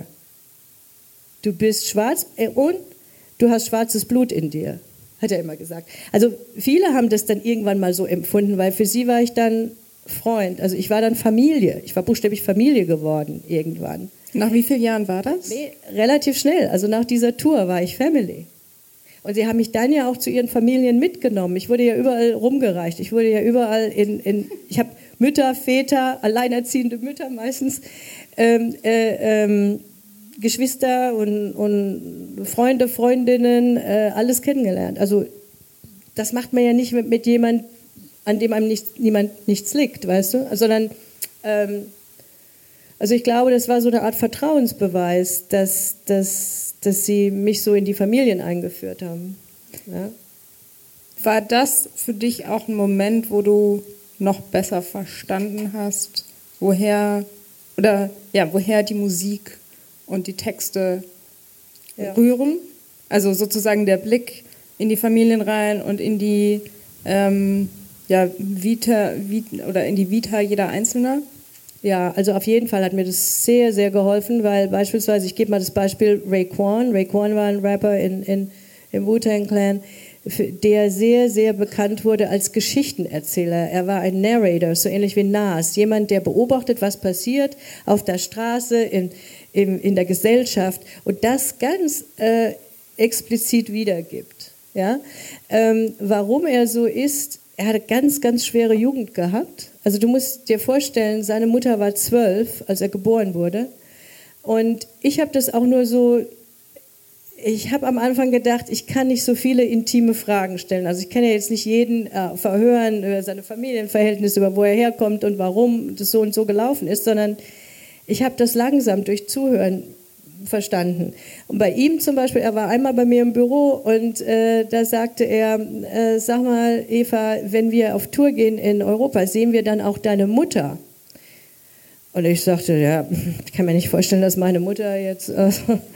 Du bist schwarz und du hast schwarzes Blut in dir, hat er immer gesagt. Also viele haben das dann irgendwann mal so empfunden, weil für sie war ich dann Freund. Also ich war dann Familie. Ich war buchstäblich Familie geworden irgendwann. Nach wie vielen Jahren war das? Nee, relativ schnell. Also nach dieser Tour war ich Family. Und sie haben mich dann ja auch zu ihren Familien mitgenommen. Ich wurde ja überall rumgereicht. Ich wurde ja überall in... in ich habe Mütter, Väter, alleinerziehende Mütter meistens, ähm, äh, ähm, Geschwister und, und Freunde, Freundinnen, äh, alles kennengelernt. Also das macht man ja nicht mit, mit jemandem, an dem einem nicht, niemand nichts liegt, weißt du? Sondern, ähm, also ich glaube, das war so eine Art Vertrauensbeweis, dass, dass, dass sie mich so in die Familien eingeführt haben. Ja? War das für dich auch ein Moment, wo du noch besser verstanden hast, woher oder ja, woher die Musik und die Texte ja. rühren? Also sozusagen der Blick in die Familienreihen und in die ähm, ja, Vita, Vita oder in die Vita jeder Einzelne? Ja, also auf jeden Fall hat mir das sehr, sehr geholfen, weil beispielsweise, ich gebe mal das Beispiel Raekwon. Raekwon war ein Rapper in, in, im Wu-Tang Clan, der sehr, sehr bekannt wurde als Geschichtenerzähler. Er war ein Narrator, so ähnlich wie Nas. Jemand, der beobachtet, was passiert auf der Straße, in, in, in der Gesellschaft und das ganz äh, explizit wiedergibt. Ja? Ähm, warum er so ist, er hatte ganz, ganz schwere Jugend gehabt. Also du musst dir vorstellen, seine Mutter war zwölf, als er geboren wurde. Und ich habe das auch nur so... Ich habe am Anfang gedacht, ich kann nicht so viele intime Fragen stellen. Also ich kann ja jetzt nicht jeden äh, verhören über seine Familienverhältnisse, über wo er herkommt und warum das so und so gelaufen ist, sondern ich habe das langsam durch Zuhören verstanden. Und bei ihm zum Beispiel, er war einmal bei mir im Büro und äh, da sagte er, äh, sag mal Eva, wenn wir auf Tour gehen in Europa, sehen wir dann auch deine Mutter? Und ich sagte, ja, ich kann mir nicht vorstellen, dass meine Mutter jetzt... Äh,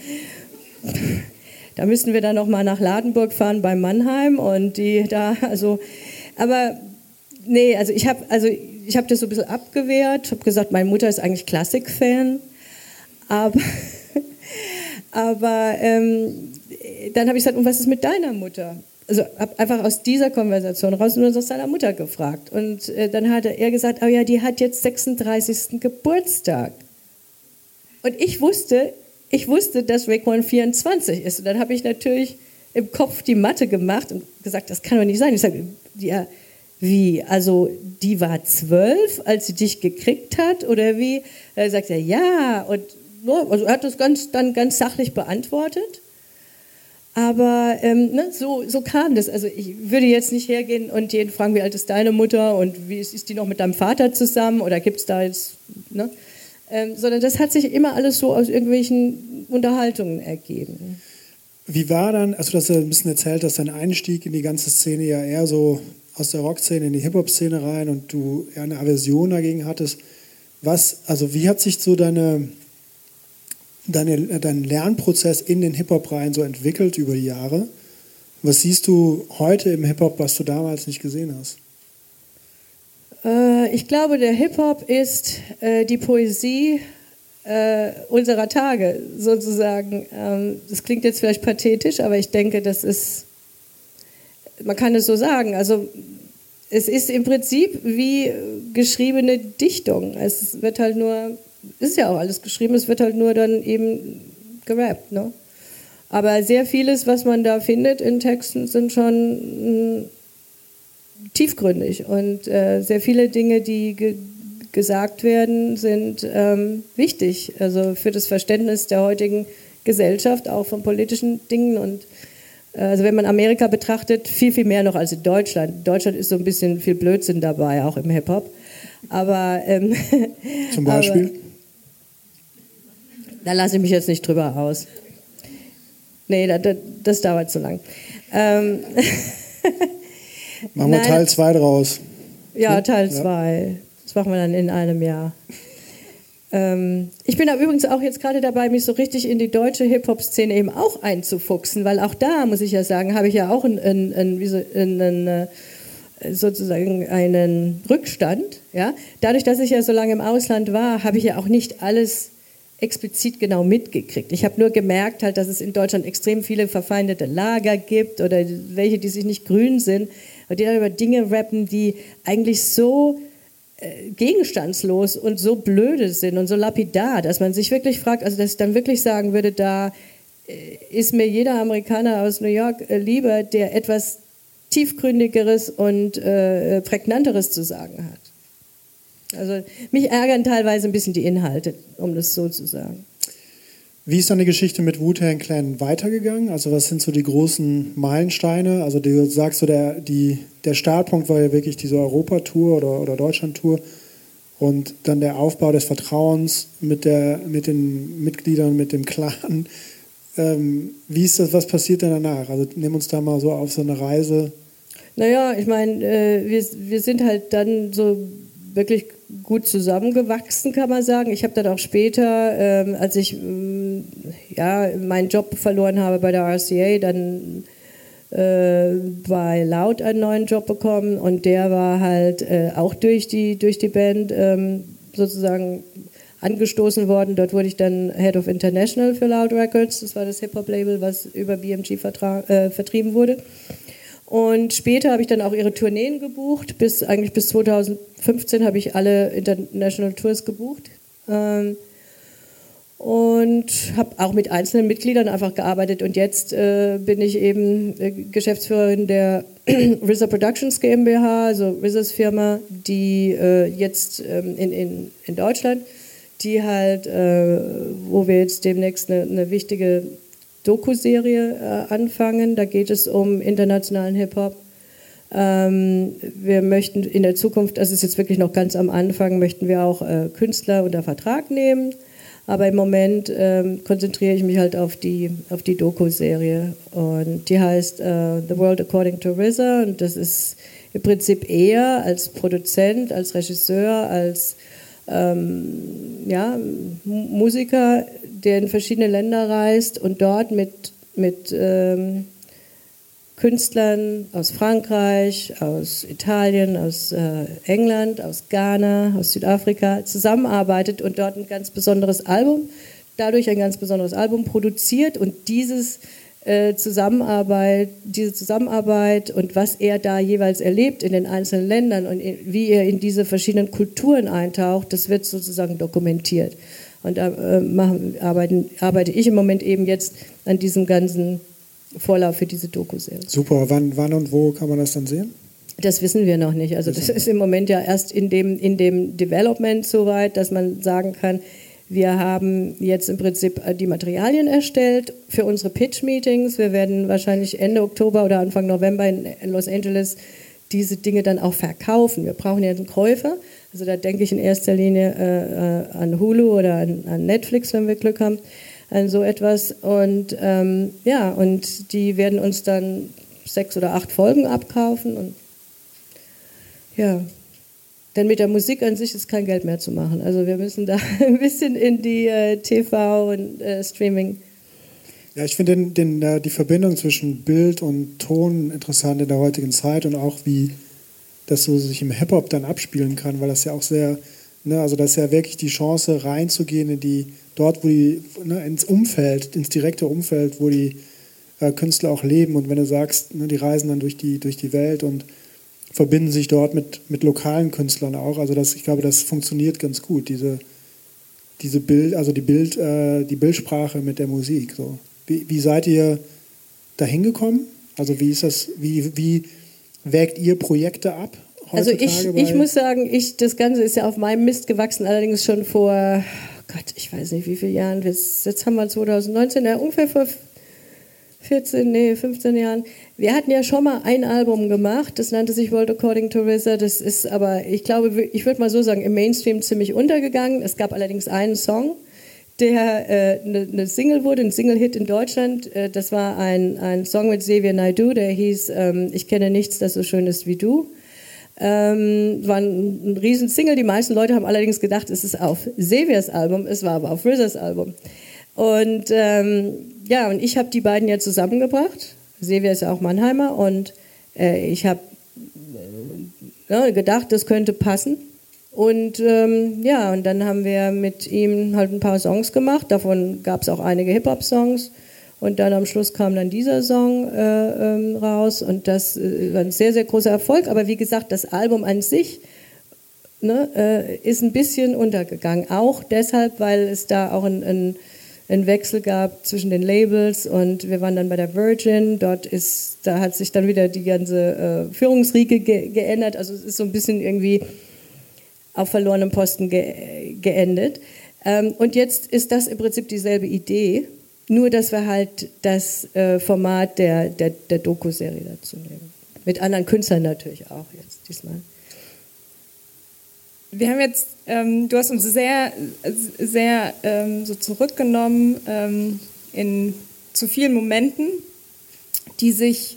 Da müssten wir dann noch mal nach Ladenburg fahren bei Mannheim und die da, also, aber nee, also ich habe also ich habe das so ein bisschen abgewehrt, habe gesagt, meine Mutter ist eigentlich Klassik-Fan, aber, aber ähm, dann habe ich gesagt, und was ist mit deiner Mutter? Also habe einfach aus dieser Konversation raus nur aus seiner Mutter gefragt und äh, dann hat er gesagt, oh ja, die hat jetzt sechsunddreißigsten Geburtstag. Und ich wusste, Ich wusste, dass Raekwon vierundzwanzig ist. Und dann habe ich natürlich im Kopf die Mathe gemacht und gesagt, das kann doch nicht sein. Ich sage, ja, wie? Also die war zwölf, als sie dich gekriegt hat? Oder wie? Da sagt er, ja. Und also er hat das ganz, dann ganz sachlich beantwortet. Aber ähm, ne, so, so kam das. Also ich würde jetzt nicht hergehen und jeden fragen, wie alt ist deine Mutter und wie ist, ist die noch mit deinem Vater zusammen? Oder gibt es da jetzt... Ne? Ähm, sondern das hat sich immer alles so aus irgendwelchen Unterhaltungen ergeben. Wie war dann, also du hast ja ein bisschen erzählt, dass dein Einstieg in die ganze Szene ja eher so aus der Rockszene in die Hip-Hop-Szene rein und du eher eine Aversion dagegen hattest. Was, also wie hat sich so deine, deine, dein Lernprozess in den Hip-Hop rein so entwickelt über die Jahre? Was siehst du heute im Hip-Hop, was du damals nicht gesehen hast? Äh, ich glaube, der Hip-Hop ist äh, die Poesie äh, unserer Tage, sozusagen. Ähm, das klingt jetzt vielleicht pathetisch, aber ich denke, das ist, man kann es so sagen. Also es ist im Prinzip wie geschriebene Dichtung. Es wird halt nur, ist ja auch alles geschrieben, es wird halt nur dann eben gerappt, ne? Aber sehr vieles, was man da findet in Texten, sind schon mh, tiefgründig. Und äh, sehr viele Dinge, die ge- gesagt werden, sind ähm, wichtig. Also für das Verständnis der heutigen Gesellschaft, auch von politischen Dingen. Und äh, also wenn man Amerika betrachtet, viel, viel mehr noch als in Deutschland. In Deutschland ist so ein bisschen viel Blödsinn dabei, auch im Hip-Hop. Aber ähm, zum Beispiel? Aber, da lasse ich mich jetzt nicht drüber aus. Nee, das, das dauert zu lang. Ähm Machen wir Nein, Teil zwei draus. Ja, Teil zwei. Ja. Das machen wir dann in einem Jahr. Ähm, ich bin aber übrigens auch jetzt gerade dabei, mich so richtig in die deutsche Hip-Hop-Szene eben auch einzufuchsen, weil auch da, muss ich ja sagen, habe ich ja auch einen, einen, einen, einen, sozusagen einen Rückstand. Ja? Dadurch, dass ich ja so lange im Ausland war, habe ich ja auch nicht alles explizit genau mitgekriegt. Ich habe nur gemerkt, halt, dass es in Deutschland extrem viele verfeindete Lager gibt oder welche, die sich nicht grün sind und die dann über Dinge rappen, die eigentlich so äh, gegenstandslos und so blöde sind und so lapidar, dass man sich wirklich fragt, also dass ich dann wirklich sagen würde, da äh, ist mir jeder Amerikaner aus New York äh, lieber, der etwas tiefgründigeres und äh, prägnanteres zu sagen hat. Also mich ärgern teilweise ein bisschen die Inhalte, um das so zu sagen. Wie ist dann die Geschichte mit Wu-Tang Clan weitergegangen? Also was sind so die großen Meilensteine? Also du sagst so, der, die, der Startpunkt war ja wirklich diese Europa-Tour oder, oder Deutschland-Tour und dann der Aufbau des Vertrauens mit, der, mit den Mitgliedern, mit dem Clan. Ähm, wie ist das, was passiert denn danach? Also nimm uns da mal so auf so eine Reise. Naja, ich meine, äh, wir, wir sind halt dann so wirklich gut zusammengewachsen, kann man sagen. Ich habe dann auch später, ähm, als ich ähm, ja, meinen Job verloren habe bei der R C A, dann äh, bei Loud einen neuen Job bekommen und der war halt äh, auch durch die, durch die Band ähm, sozusagen angestoßen worden. Dort wurde ich dann Head of International für Loud Records. Das war das Hip-Hop-Label, was über B M G vertra- äh, vertrieben wurde. Und später habe ich dann auch ihre Tourneen gebucht. Bis eigentlich bis zweitausendfünfzehn habe ich alle International Tours gebucht. Ähm, und habe auch mit einzelnen Mitgliedern einfach gearbeitet. Und jetzt äh, bin ich eben äh, Geschäftsführerin der R Z A Productions GmbH, also R Z As Firma, die äh, jetzt ähm, in, in, in Deutschland, die halt, äh, wo wir jetzt demnächst eine, eine wichtige Doku-Serie äh, anfangen. Da geht es um internationalen Hip-Hop. Ähm, wir möchten in der Zukunft, das ist jetzt wirklich noch ganz am Anfang, möchten wir auch äh, Künstler unter Vertrag nehmen. Aber im Moment ähm, konzentriere ich mich halt auf die, auf die Doku-Serie. Und die heißt äh, The World According to R Z A. Und das ist im Prinzip eher als Produzent, als Regisseur, als ähm, ja, Musiker, der in verschiedene Länder reist und dort mit, mit ähm, Künstlern aus Frankreich, aus Italien, aus äh, England, aus Ghana, aus Südafrika zusammenarbeitet und dort ein ganz besonderes Album, dadurch ein ganz besonderes Album produziert und dieses äh, Zusammenarbeit, diese Zusammenarbeit und was er da jeweils erlebt in den einzelnen Ländern und in, wie er in diese verschiedenen Kulturen eintaucht, das wird sozusagen dokumentiert. Und da äh, machen, arbeiten, arbeite ich im Moment eben jetzt an diesem ganzen Vorlauf für diese Doku-Serie. Super, wann, wann und wo kann man das dann sehen? Das wissen wir noch nicht. Also das ist im Moment ja erst in dem, in dem Development soweit, dass man sagen kann, wir haben jetzt im Prinzip die Materialien erstellt für unsere Pitch-Meetings. Wir werden wahrscheinlich Ende Oktober oder Anfang November in Los Angeles diese Dinge dann auch verkaufen. Wir brauchen ja einen Käufer. Also da denke ich in erster Linie äh, an Hulu oder an, an Netflix, wenn wir Glück haben, an so etwas. Und ähm, ja, und die werden uns dann sechs oder acht Folgen abkaufen. Und ja, denn mit der Musik an sich ist kein Geld mehr zu machen. Also wir müssen da ein bisschen in die äh, T V und äh, Streaming. Ja, ich finde den, den, äh, die Verbindung zwischen Bild und Ton interessant in der heutigen Zeit und auch wie das so sich im Hip-Hop dann abspielen kann, weil das ja auch sehr, ne, also das ist ja wirklich die Chance reinzugehen in die, dort wo die, ne, ins Umfeld, ins direkte Umfeld, wo die äh, Künstler auch leben und wenn du sagst, ne, die reisen dann durch die, durch die Welt und verbinden sich dort mit, mit lokalen Künstlern auch, also das, ich glaube, das funktioniert ganz gut, diese, diese Bild, also die Bild, äh, die Bildsprache mit der Musik, so. Wie, wie seid ihr da hingekommen? Also wie ist das, wie, wie wägt ihr Projekte ab? Also ich, ich muss sagen, ich, das Ganze ist ja auf meinem Mist gewachsen, allerdings schon vor, oh Gott, ich weiß nicht wie viele Jahren, jetzt, jetzt haben wir zwanzig neunzehn, ja, ungefähr vor vierzehn, nee, fünfzehn Jahren. Wir hatten ja schon mal ein Album gemacht, das nannte sich World According to R Z A, das ist aber, ich glaube, ich würde mal so sagen, im Mainstream ziemlich untergegangen. Es gab allerdings einen Song, der äh, eine, eine Single wurde, ein Single-Hit in Deutschland. Äh, das war ein, ein Song mit Xavier Naidoo, der hieß ähm, Ich kenne nichts, das so schön ist wie du. Ähm, war ein, ein riesen Single. Die meisten Leute haben allerdings gedacht, es ist auf Xaviers Album, es war aber auf R Z As Album. Und ähm, ja, und ich habe die beiden ja zusammengebracht. Xavier ist ja auch Mannheimer und äh, ich habe äh, ja, gedacht, das könnte passen. Und ähm, ja, und dann haben wir mit ihm halt ein paar Songs gemacht. Davon gab es auch einige Hip-Hop-Songs. Und dann am Schluss kam dann dieser Song äh, ähm, raus. Und das äh, war ein sehr, sehr großer Erfolg. Aber wie gesagt, das Album an sich ne, äh, ist ein bisschen untergegangen. Auch deshalb, weil es da auch ein, ein, ein Wechsel gab zwischen den Labels. Und wir waren dann bei der Virgin. Dort ist, da hat sich dann wieder die ganze äh, Führungsriege ge- geändert. Also es ist so ein bisschen irgendwie auf verlorenem Posten ge- geendet. Ähm, und jetzt ist das im Prinzip dieselbe Idee, nur dass wir halt das äh, Format der, der, der Doku-Serie dazu nehmen. Mit anderen Künstlern natürlich auch jetzt diesmal. Wir haben jetzt, ähm, du hast uns sehr, sehr ähm, so zurückgenommen ähm, in zu vielen Momenten, die sich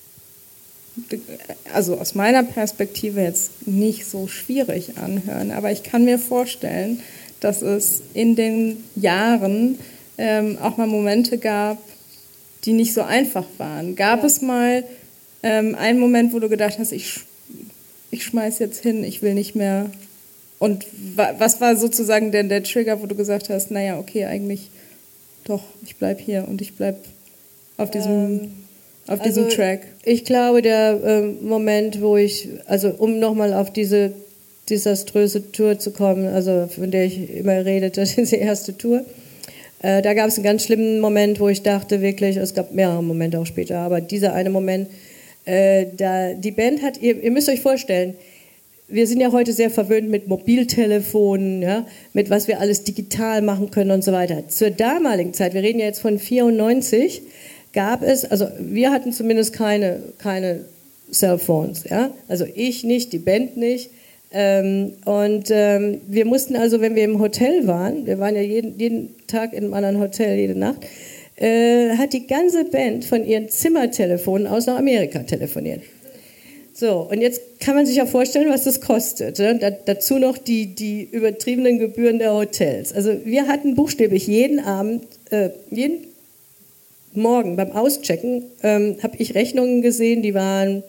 also aus meiner Perspektive jetzt nicht so schwierig anhören, aber ich kann mir vorstellen, dass es in den Jahren ähm, auch mal Momente gab, die nicht so einfach waren. Gab ja. es mal ähm, einen Moment, wo du gedacht hast, ich, ich schmeiß jetzt hin, ich will nicht mehr. Und wa- was war sozusagen der, der Trigger, wo du gesagt hast, naja, okay, eigentlich doch, ich bleib hier und ich bleib auf diesem... Ähm. Auf diesem also, Track? Ich glaube, der äh, Moment, wo ich, also um nochmal auf diese desaströse Tour zu kommen, also von der ich immer redete, diese erste Tour, äh, da gab es einen ganz schlimmen Moment, wo ich dachte wirklich, es gab mehrere Momente auch später, aber dieser eine Moment, äh, da die Band hat, ihr, ihr müsst euch vorstellen, wir sind ja heute sehr verwöhnt mit Mobiltelefonen, ja, mit was wir alles digital machen können und so weiter. Zur damaligen Zeit, wir reden ja jetzt von vierundneunzig, gab es, also wir hatten zumindest keine, keine Cellphones, ja, also ich nicht, die Band nicht, ähm, und ähm, wir mussten also, wenn wir im Hotel waren, wir waren ja jeden, jeden Tag in einem anderen Hotel, jede Nacht, äh, hat die ganze Band von ihren Zimmertelefonen aus nach Amerika telefoniert. So, und jetzt kann man sich ja vorstellen, was das kostet. Ja? Da, dazu noch die, die übertriebenen Gebühren der Hotels. Also wir hatten buchstäblich jeden Abend, äh, jeden Morgen beim Auschecken ähm, habe ich Rechnungen gesehen, die waren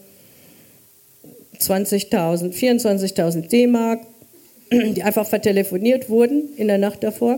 zwanzigtausend, vierundzwanzigtausend D-Mark, die einfach vertelefoniert wurden in der Nacht davor.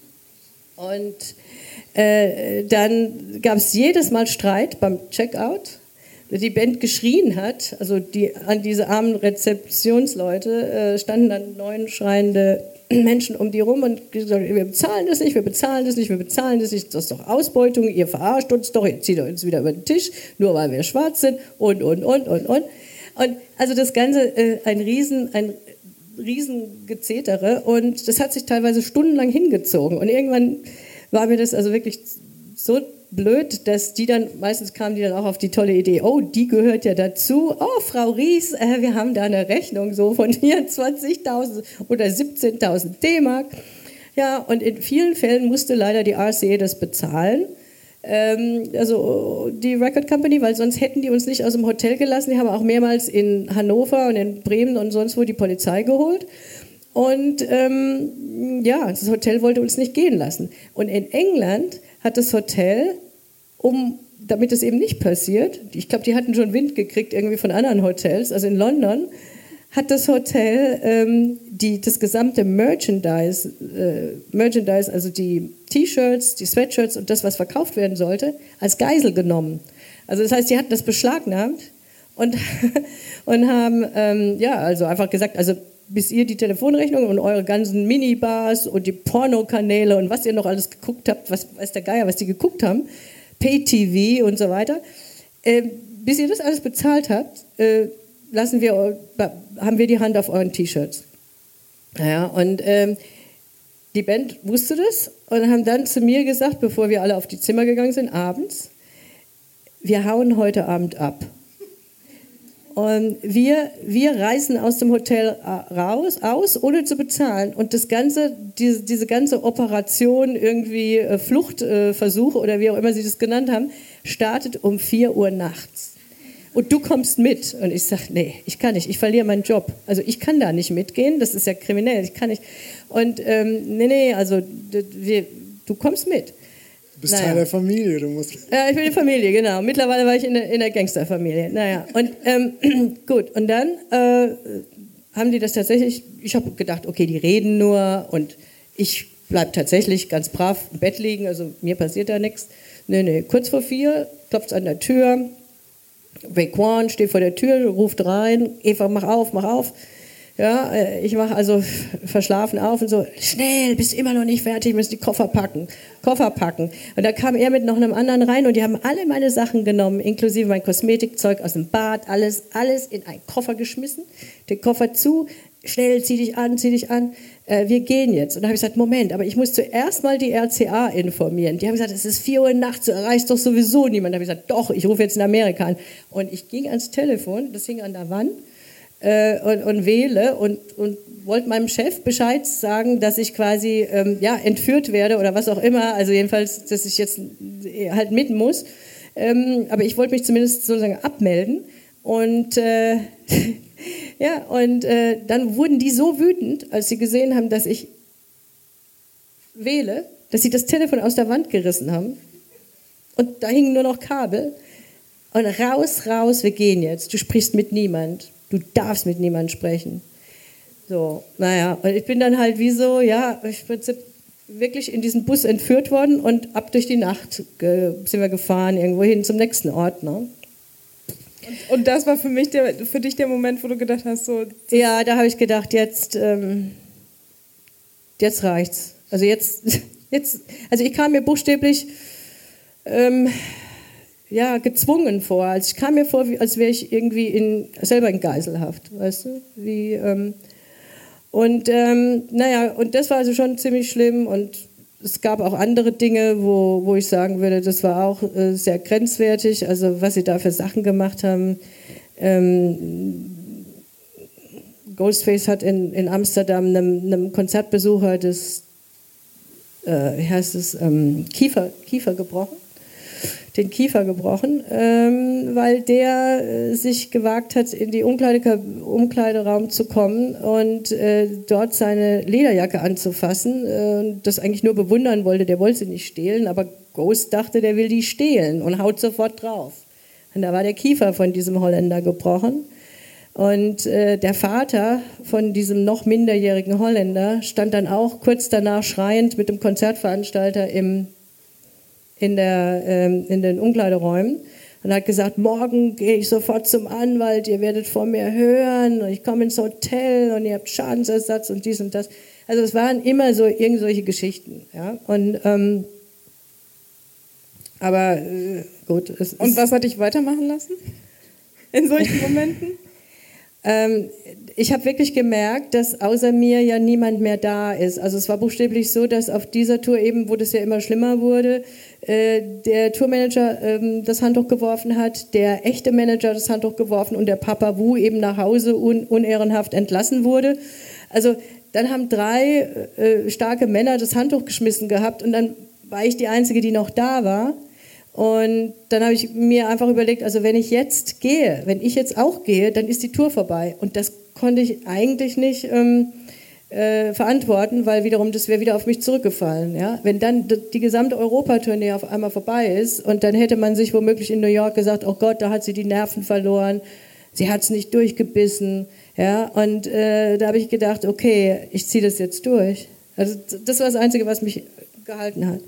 Und äh, dann gab es jedes Mal Streit beim Checkout. Die Band geschrien hat, also die, an diese armen Rezeptionsleute äh, standen dann neun schreiende Menschen um die rum und gesagt, wir bezahlen das nicht, wir bezahlen das nicht, wir bezahlen das nicht, das ist doch Ausbeutung, ihr verarscht uns doch, ihr zieht uns wieder über den Tisch, nur weil wir schwarz sind und, und, und, und, und. Und also das Ganze, äh, ein riesen, ein riesen Gezetere und das hat sich teilweise stundenlang hingezogen und irgendwann war mir das also wirklich so blöd, dass die dann, meistens kamen die dann auch auf die tolle Idee, oh, die gehört ja dazu, oh, Frau Ries, äh, wir haben da eine Rechnung so von vierundzwanzigtausend oder siebzehntausend D-Mark. Ja, und in vielen Fällen musste leider die R C A das bezahlen, ähm, also die Record Company, weil sonst hätten die uns nicht aus dem Hotel gelassen, die haben auch mehrmals in Hannover und in Bremen und sonst wo die Polizei geholt. Und ähm, ja, das Hotel wollte uns nicht gehen lassen. Und in England hat das Hotel, um, damit es eben nicht passiert, ich glaube, die hatten schon Wind gekriegt irgendwie von anderen Hotels, also in London, hat das Hotel ähm, die, das gesamte Merchandise, äh, Merchandise, also die T-Shirts, die Sweatshirts und das, was verkauft werden sollte, als Geisel genommen. Also das heißt, die hatten das beschlagnahmt und, und haben ähm, ja, also einfach gesagt, also bis ihr die Telefonrechnung und eure ganzen Minibars und die Pornokanäle und was ihr noch alles geguckt habt, was weiß der Geier, was die geguckt haben, Pay-T V und so weiter, äh, bis ihr das alles bezahlt habt, äh, lassen wir, haben wir die Hand auf euren T-Shirts. Ja, und ähm, die Band wusste das und haben dann zu mir gesagt, bevor wir alle auf die Zimmer gegangen sind, abends, wir hauen heute Abend ab. Und wir, wir reisen aus dem Hotel raus, aus, ohne zu bezahlen. Und das ganze, diese, diese ganze Operation, irgendwie äh, Fluchtversuch äh, oder wie auch immer sie das genannt haben, startet um vier Uhr nachts. Und du kommst mit. Und ich sage, nee, ich kann nicht, ich verliere meinen Job. Also ich kann da nicht mitgehen, das ist ja kriminell, ich kann nicht. Und ähm, nee, nee, also wir, du kommst mit. Du bist naja. Teil der Familie, du musst... Ja, ich bin die Familie, genau. Mittlerweile war ich in der, in der Gangsterfamilie. Naja, und ähm, gut, und dann äh, haben die das tatsächlich, ich habe gedacht, okay, die reden nur und ich bleibe tatsächlich ganz brav im Bett liegen, also mir passiert da nichts. Nee, nee, kurz vor vier klopft es an der Tür, Raekwon steht vor der Tür, ruft rein, Eva, mach auf, mach auf. Ja, ich mache also verschlafen auf und so, schnell, bist immer noch nicht fertig, müssen die Koffer packen, Koffer packen. Und da kam er mit noch einem anderen rein und die haben alle meine Sachen genommen, inklusive mein Kosmetikzeug aus dem Bad, alles, alles in einen Koffer geschmissen, den Koffer zu, schnell, zieh dich an, zieh dich an, äh, wir gehen jetzt. Und da habe ich gesagt, Moment, aber ich muss zuerst mal die R C A informieren. Die haben gesagt, es ist vier Uhr nachts, du erreichst doch sowieso niemand. Da habe ich gesagt, doch, ich rufe jetzt in Amerika an. Und ich ging ans Telefon, das hing an der Wand, äh, und, und wähle und, und wollte meinem Chef Bescheid sagen, dass ich quasi ähm, ja, entführt werde oder was auch immer, also jedenfalls, dass ich jetzt halt mit muss. Ähm, aber ich wollte mich zumindest sozusagen abmelden. Und äh, ja, und äh, dann wurden die so wütend, als sie gesehen haben, dass ich wähle, dass sie das Telefon aus der Wand gerissen haben. Und da hingen nur noch Kabel. Und raus, raus, wir gehen jetzt. Du sprichst mit niemand. Du darfst mit niemand sprechen. So, naja, und ich bin dann halt wie so, ja, ich bin wirklich in diesen Bus entführt worden und ab durch die Nacht äh, sind wir gefahren, irgendwo hin zum nächsten Ort, ne? Und, und das war für mich der, für dich der Moment, wo du gedacht hast, so... Ja, da habe ich gedacht, jetzt, ähm, jetzt reicht's. Also jetzt, jetzt, also ich kam mir buchstäblich ähm, ja, gezwungen vor. Also ich kam mir vor, wie, als wäre ich irgendwie in, selber in Geiselhaft, weißt du? Wie, ähm, und ähm, naja, und das war also schon ziemlich schlimm und es gab auch andere Dinge, wo, wo ich sagen würde, das war auch äh, sehr grenzwertig, also was sie da für Sachen gemacht haben. Ähm, Ghostface hat in, in Amsterdam einem, einem Konzertbesucher das, äh, wie heißt es, ähm, Kiefer, Kiefer gebrochen. den Kiefer gebrochen, ähm, weil der äh, sich gewagt hat, in die Umkleide Umkleideraum zu kommen und äh, dort seine Lederjacke anzufassen äh, und das eigentlich nur bewundern wollte. Der wollte sie nicht stehlen, aber Ghost dachte, der will die stehlen und haut sofort drauf. Und da war der Kiefer von diesem Holländer gebrochen. Und äh, der Vater von diesem noch minderjährigen Holländer stand dann auch kurz danach schreiend mit dem Konzertveranstalter im in, der, ähm, in den Umkleideräumen und hat gesagt, morgen gehe ich sofort zum Anwalt, ihr werdet von mir hören und ich komme ins Hotel und ihr habt Schadensersatz und dies und das. Also es waren immer so irgend solche Geschichten. Ja? Und, ähm, aber äh, gut. Es und ist, was hat dich weitermachen lassen in solchen Momenten? Ähm, ich habe wirklich gemerkt, dass außer mir ja niemand mehr da ist. Also es war buchstäblich so, dass auf dieser Tour eben, wo das ja immer schlimmer wurde, äh, der Tourmanager ähm, das Handtuch geworfen hat, der echte Manager das Handtuch geworfen und der Papa Wu eben nach Hause un unehrenhaft entlassen wurde. Also dann haben drei äh, starke Männer das Handtuch geschmissen gehabt und dann war ich die Einzige, die noch da war. Und dann habe ich mir einfach überlegt, also wenn ich jetzt gehe, wenn ich jetzt auch gehe, dann ist die Tour vorbei. Und das konnte ich eigentlich nicht ähm, äh, verantworten, weil wiederum das wäre wieder auf mich zurückgefallen. Ja? Wenn dann die gesamte Europatournee auf einmal vorbei ist und dann hätte man sich womöglich in New York gesagt, oh Gott, da hat sie die Nerven verloren, Sie hat es nicht durchgebissen. Ja, und äh, da habe ich gedacht, okay, ich ziehe das jetzt durch. Also das war das Einzige, was mich gehalten hat.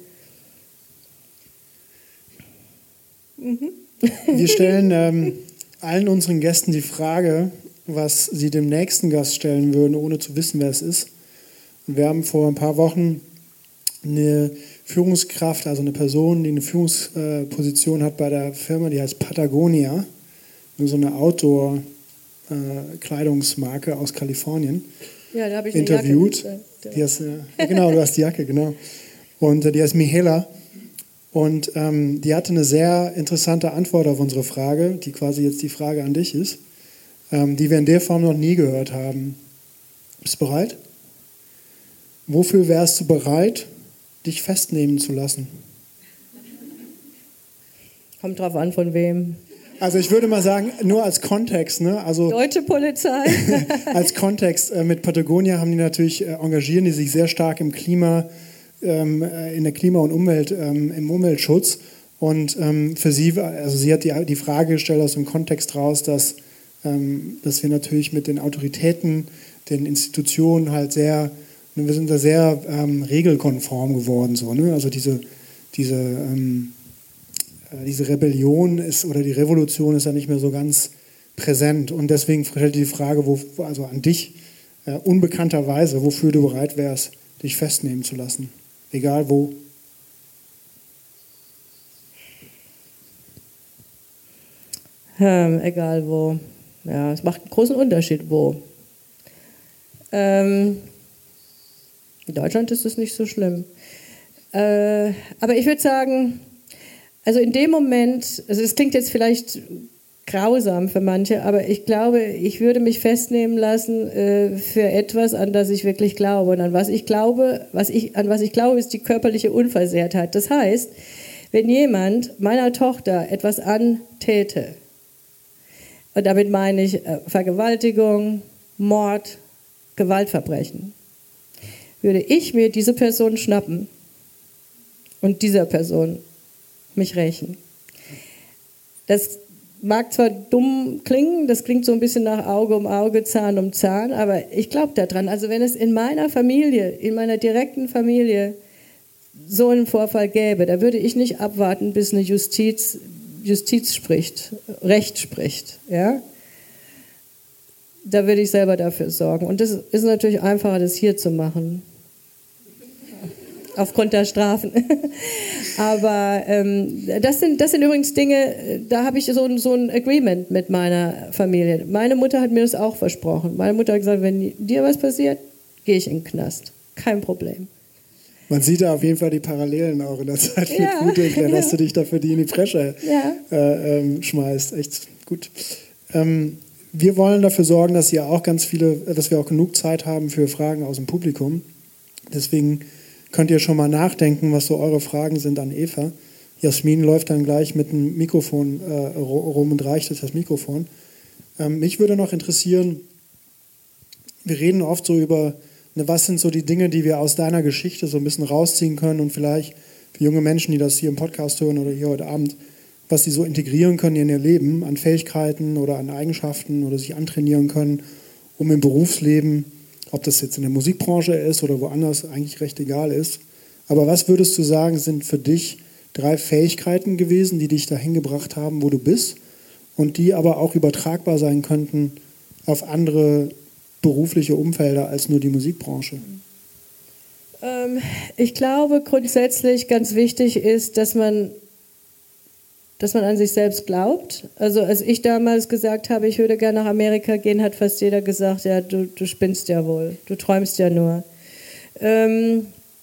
Mhm. Wir stellen ähm, allen unseren Gästen die Frage, was sie dem nächsten Gast stellen würden, ohne zu wissen, wer es ist. Und wir haben vor ein paar Wochen eine Führungskraft, also eine Person, die eine Führungsposition hat bei der Firma, die heißt Patagonia, nur so eine Outdoor-Kleidungsmarke aus Kalifornien. Ja, da habe ich interviewt. Eine Jacke. Die hast, ja, genau, du hast die Jacke, genau. Und äh, die heißt Mihaela. Und ähm, die hatte eine sehr interessante Antwort auf unsere Frage, die quasi jetzt die Frage an dich ist, ähm, die wir in der Form noch nie gehört haben. Bist du bereit? Wofür wärst du bereit, dich festnehmen zu lassen? Kommt drauf an, von wem. Also ich würde mal sagen, nur als Kontext, ne? Also deutsche Polizei. Als Kontext, äh, mit Patagonia haben die natürlich, äh, engagieren die sich sehr stark im Klima, ähm, in der Klima- und Umwelt, ähm, im Umweltschutz. Und ähm, für sie, also sie hat die, die Frage gestellt aus dem Kontext raus, dass, ähm, dass wir natürlich mit den Autoritäten, den Institutionen halt sehr, wir sind da sehr ähm, regelkonform geworden, so, ne? Also diese, diese ähm, diese Rebellion ist oder die Revolution ist ja nicht mehr so ganz präsent. Und deswegen stellt die Frage, wo, also an dich, äh, unbekannterweise, wofür du bereit wärst, dich festnehmen zu lassen. Egal wo. Ähm, egal wo. Ja, es macht einen großen Unterschied, wo. Ähm, in Deutschland ist es nicht so schlimm. Äh, aber ich würde sagen, also in dem Moment, also es klingt jetzt vielleicht grausam für manche, aber ich glaube, ich würde mich festnehmen lassen äh, für etwas, an das ich wirklich glaube. Und an was ich glaube, was ich, an was ich glaube, ist die körperliche Unversehrtheit. Das heißt, wenn jemand meiner Tochter etwas antäte, und damit meine ich äh, Vergewaltigung, Mord, Gewaltverbrechen, würde ich mir diese Person schnappen und dieser Person mich rächen. Das mag zwar dumm klingen, das klingt so ein bisschen nach Auge um Auge, Zahn um Zahn, aber ich glaube daran. Also wenn es in meiner Familie, in meiner direkten Familie so einen Vorfall gäbe, da würde ich nicht abwarten, bis eine Justiz, Justiz spricht, Recht spricht. Ja? Da würde ich selber dafür sorgen. Und das ist natürlich einfacher, das hier zu machen. Aufgrund der Strafen. Aber ähm, das, sind, das sind übrigens Dinge, da habe ich so ein, so ein Agreement mit meiner Familie. Meine Mutter hat mir das auch versprochen. Meine Mutter hat gesagt, wenn dir was passiert, gehe ich in den Knast. Kein Problem. Man sieht da auf jeden Fall die Parallelen auch in der Zeit mit ja, Putin, ja. dass ja. du dich dafür die in die Bresche ja. äh, ähm, schmeißt. Echt gut. Ähm, wir wollen dafür sorgen, dass ihr auch ganz viele, dass wir auch genug Zeit haben für Fragen aus dem Publikum. Deswegen könnt ihr schon mal nachdenken, was so eure Fragen sind an Eva. Jasmin läuft dann gleich mit dem Mikrofon äh, rum und reicht euch das Mikrofon. Ähm, mich würde noch interessieren, wir reden oft so über, ne, was sind so die Dinge, die wir aus deiner Geschichte so ein bisschen rausziehen können und vielleicht für junge Menschen, die das hier im Podcast hören oder hier heute Abend, was sie so integrieren können in ihr Leben an Fähigkeiten oder an Eigenschaften oder sich antrainieren können, um im Berufsleben, ob das jetzt in der Musikbranche ist oder woanders, eigentlich recht egal ist. Aber was würdest du sagen, sind für dich drei Fähigkeiten gewesen, die dich dahin gebracht haben, wo du bist und die aber auch übertragbar sein könnten auf andere berufliche Umfelder als nur die Musikbranche? Ähm, ich glaube, grundsätzlich ganz wichtig ist, dass man dass man an sich selbst glaubt. Also als ich damals gesagt habe, ich würde gerne nach Amerika gehen, hat fast jeder gesagt, ja, du, du spinnst ja wohl, du träumst ja nur. Ähm,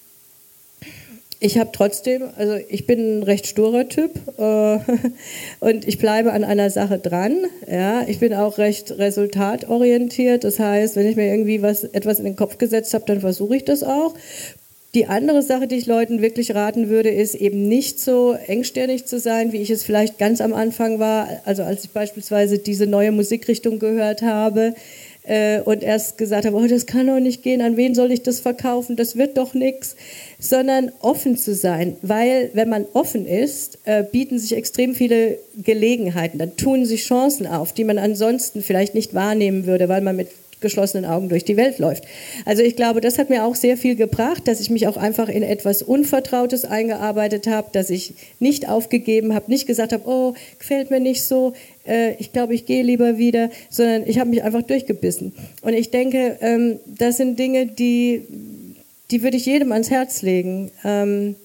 ich habe trotzdem, also ich bin ein recht sturer Typ äh, und ich bleibe an einer Sache dran. Ja, ich bin auch recht resultatorientiert, das heißt, wenn ich mir irgendwie was, etwas in den Kopf gesetzt habe, dann versuche ich das auch. Die andere Sache, die ich Leuten wirklich raten würde, ist eben nicht so engstirnig zu sein, wie ich es vielleicht ganz am Anfang war. Also als ich beispielsweise diese neue Musikrichtung gehört habe, äh, und erst gesagt habe, oh, das kann doch nicht gehen, an wen soll ich das verkaufen, das wird doch nichts, sondern offen zu sein, weil wenn man offen ist, äh, bieten sich extrem viele Gelegenheiten, dann tun sich Chancen auf, die man ansonsten vielleicht nicht wahrnehmen würde, weil man mit geschlossenen Augen durch die Welt läuft. Also ich glaube, das hat mir auch sehr viel gebracht, dass ich mich auch einfach in etwas Unvertrautes eingearbeitet habe, dass ich nicht aufgegeben habe, nicht gesagt habe, oh, gefällt mir nicht so, äh, ich glaube, ich gehe lieber wieder, sondern ich habe mich einfach durchgebissen. Und ich denke, ähm, das sind Dinge, die, die würde ich jedem ans Herz legen. Ähm,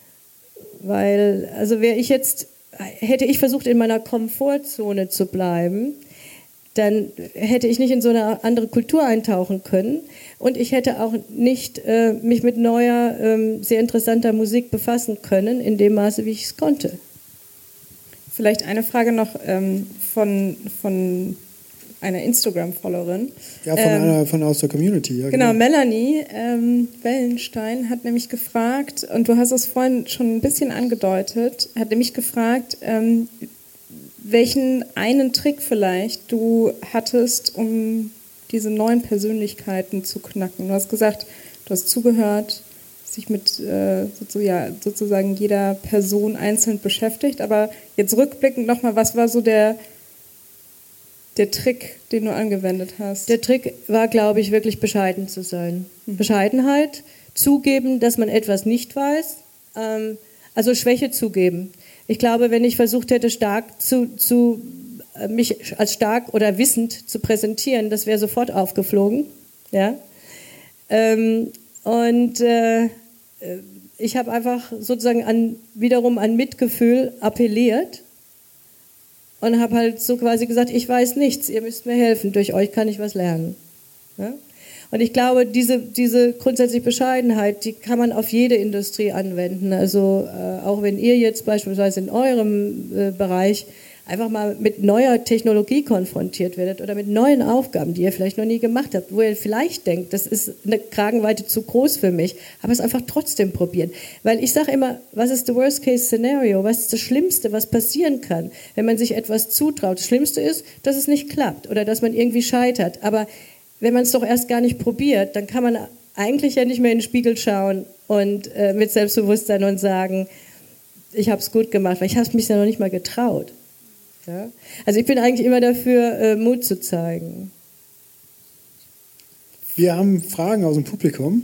weil, also wäre ich jetzt, hätte ich versucht, in meiner Komfortzone zu bleiben, dann hätte ich nicht in so eine andere Kultur eintauchen können und ich hätte auch nicht äh, mich mit neuer, ähm, sehr interessanter Musik befassen können, in dem Maße, wie ich es konnte. Vielleicht eine Frage noch ähm, von, von einer Instagram-Followerin. Ja, von ähm, einer von aus der Community. Ja, genau, genau, Melanie ähm, Wellenstein hat nämlich gefragt, und du hast es vorhin schon ein bisschen angedeutet, hat nämlich gefragt, ähm, welchen einen Trick vielleicht du hattest, um diese neuen Persönlichkeiten zu knacken. Du hast gesagt, du hast zugehört, sich mit äh, sozusagen, ja, sozusagen jeder Person einzeln beschäftigt, aber jetzt rückblickend nochmal, was war so der, der Trick, den du angewendet hast? Der Trick war, glaube ich, wirklich bescheiden zu sein. Mhm. Bescheidenheit, zugeben, dass man etwas nicht weiß, ähm, also Schwäche zugeben. Ich glaube, wenn ich versucht hätte, stark zu, zu mich als stark oder wissend zu präsentieren, das wäre sofort aufgeflogen. Ja? Ähm, und äh, ich habe einfach sozusagen an, wiederum an Mitgefühl appelliert und habe halt so quasi gesagt, ich weiß nichts, ihr müsst mir helfen, durch euch kann ich was lernen. Ja? Und ich glaube, diese, diese grundsätzliche Bescheidenheit, die kann man auf jede Industrie anwenden. Also äh, auch wenn ihr jetzt beispielsweise in eurem äh, Bereich einfach mal mit neuer Technologie konfrontiert werdet oder mit neuen Aufgaben, die ihr vielleicht noch nie gemacht habt, wo ihr vielleicht denkt, das ist eine Kragenweite zu groß für mich, aber es einfach trotzdem probieren. Weil ich sage immer, was ist das Worst-Case-Szenario? Was ist das Schlimmste, was passieren kann, wenn man sich etwas zutraut? Das Schlimmste ist, dass es nicht klappt oder dass man irgendwie scheitert. Aber wenn man es doch erst gar nicht probiert, dann kann man eigentlich ja nicht mehr in den Spiegel schauen und äh, mit Selbstbewusstsein und sagen, ich habe es gut gemacht, weil ich habe es mich ja noch nicht mal getraut. Ja? Also ich bin eigentlich immer dafür, äh, Mut zu zeigen. Wir haben Fragen aus dem Publikum.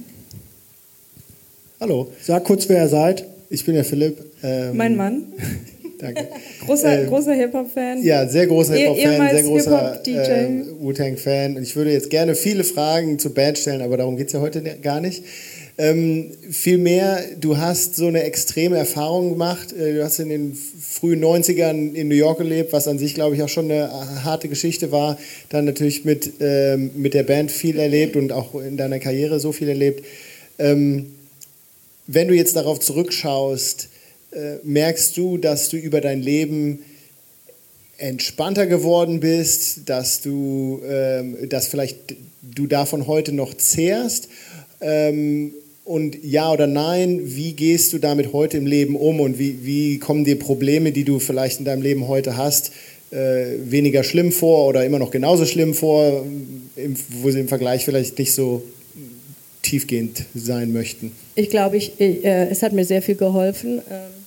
Hallo. Sag kurz, wer ihr seid. Ich bin der Philipp. Ähm, mein Mann. Danke. Großer, ähm, großer Hip-Hop-Fan. Ja, sehr großer Hip-Hop-Fan, sehr großer Hip-Hop-D J. äh, Wu-Tang-Fan. Und ich würde jetzt gerne viele Fragen zur Band stellen, aber darum geht es ja heute gar nicht. Ähm, Vielmehr, du hast so eine extreme Erfahrung gemacht. Du hast in den frühen neunzigern in New York gelebt, was an sich, glaube ich, auch schon eine harte Geschichte war. Dann natürlich mit, ähm, mit der Band viel erlebt und auch in deiner Karriere so viel erlebt. Ähm, wenn du jetzt darauf zurückschaust, äh, merkst du, dass du über dein Leben entspannter geworden bist, dass du, ähm, dass vielleicht du davon heute noch zehrst? Ähm, Und ja oder nein, wie gehst du damit heute im Leben um und wie, wie kommen dir Probleme, die du vielleicht in deinem Leben heute hast, äh, weniger schlimm vor oder immer noch genauso schlimm vor, im, wo sie im Vergleich vielleicht nicht so tiefgehend sein möchten? Ich glaube, ich, ich, äh, es hat mir sehr viel geholfen,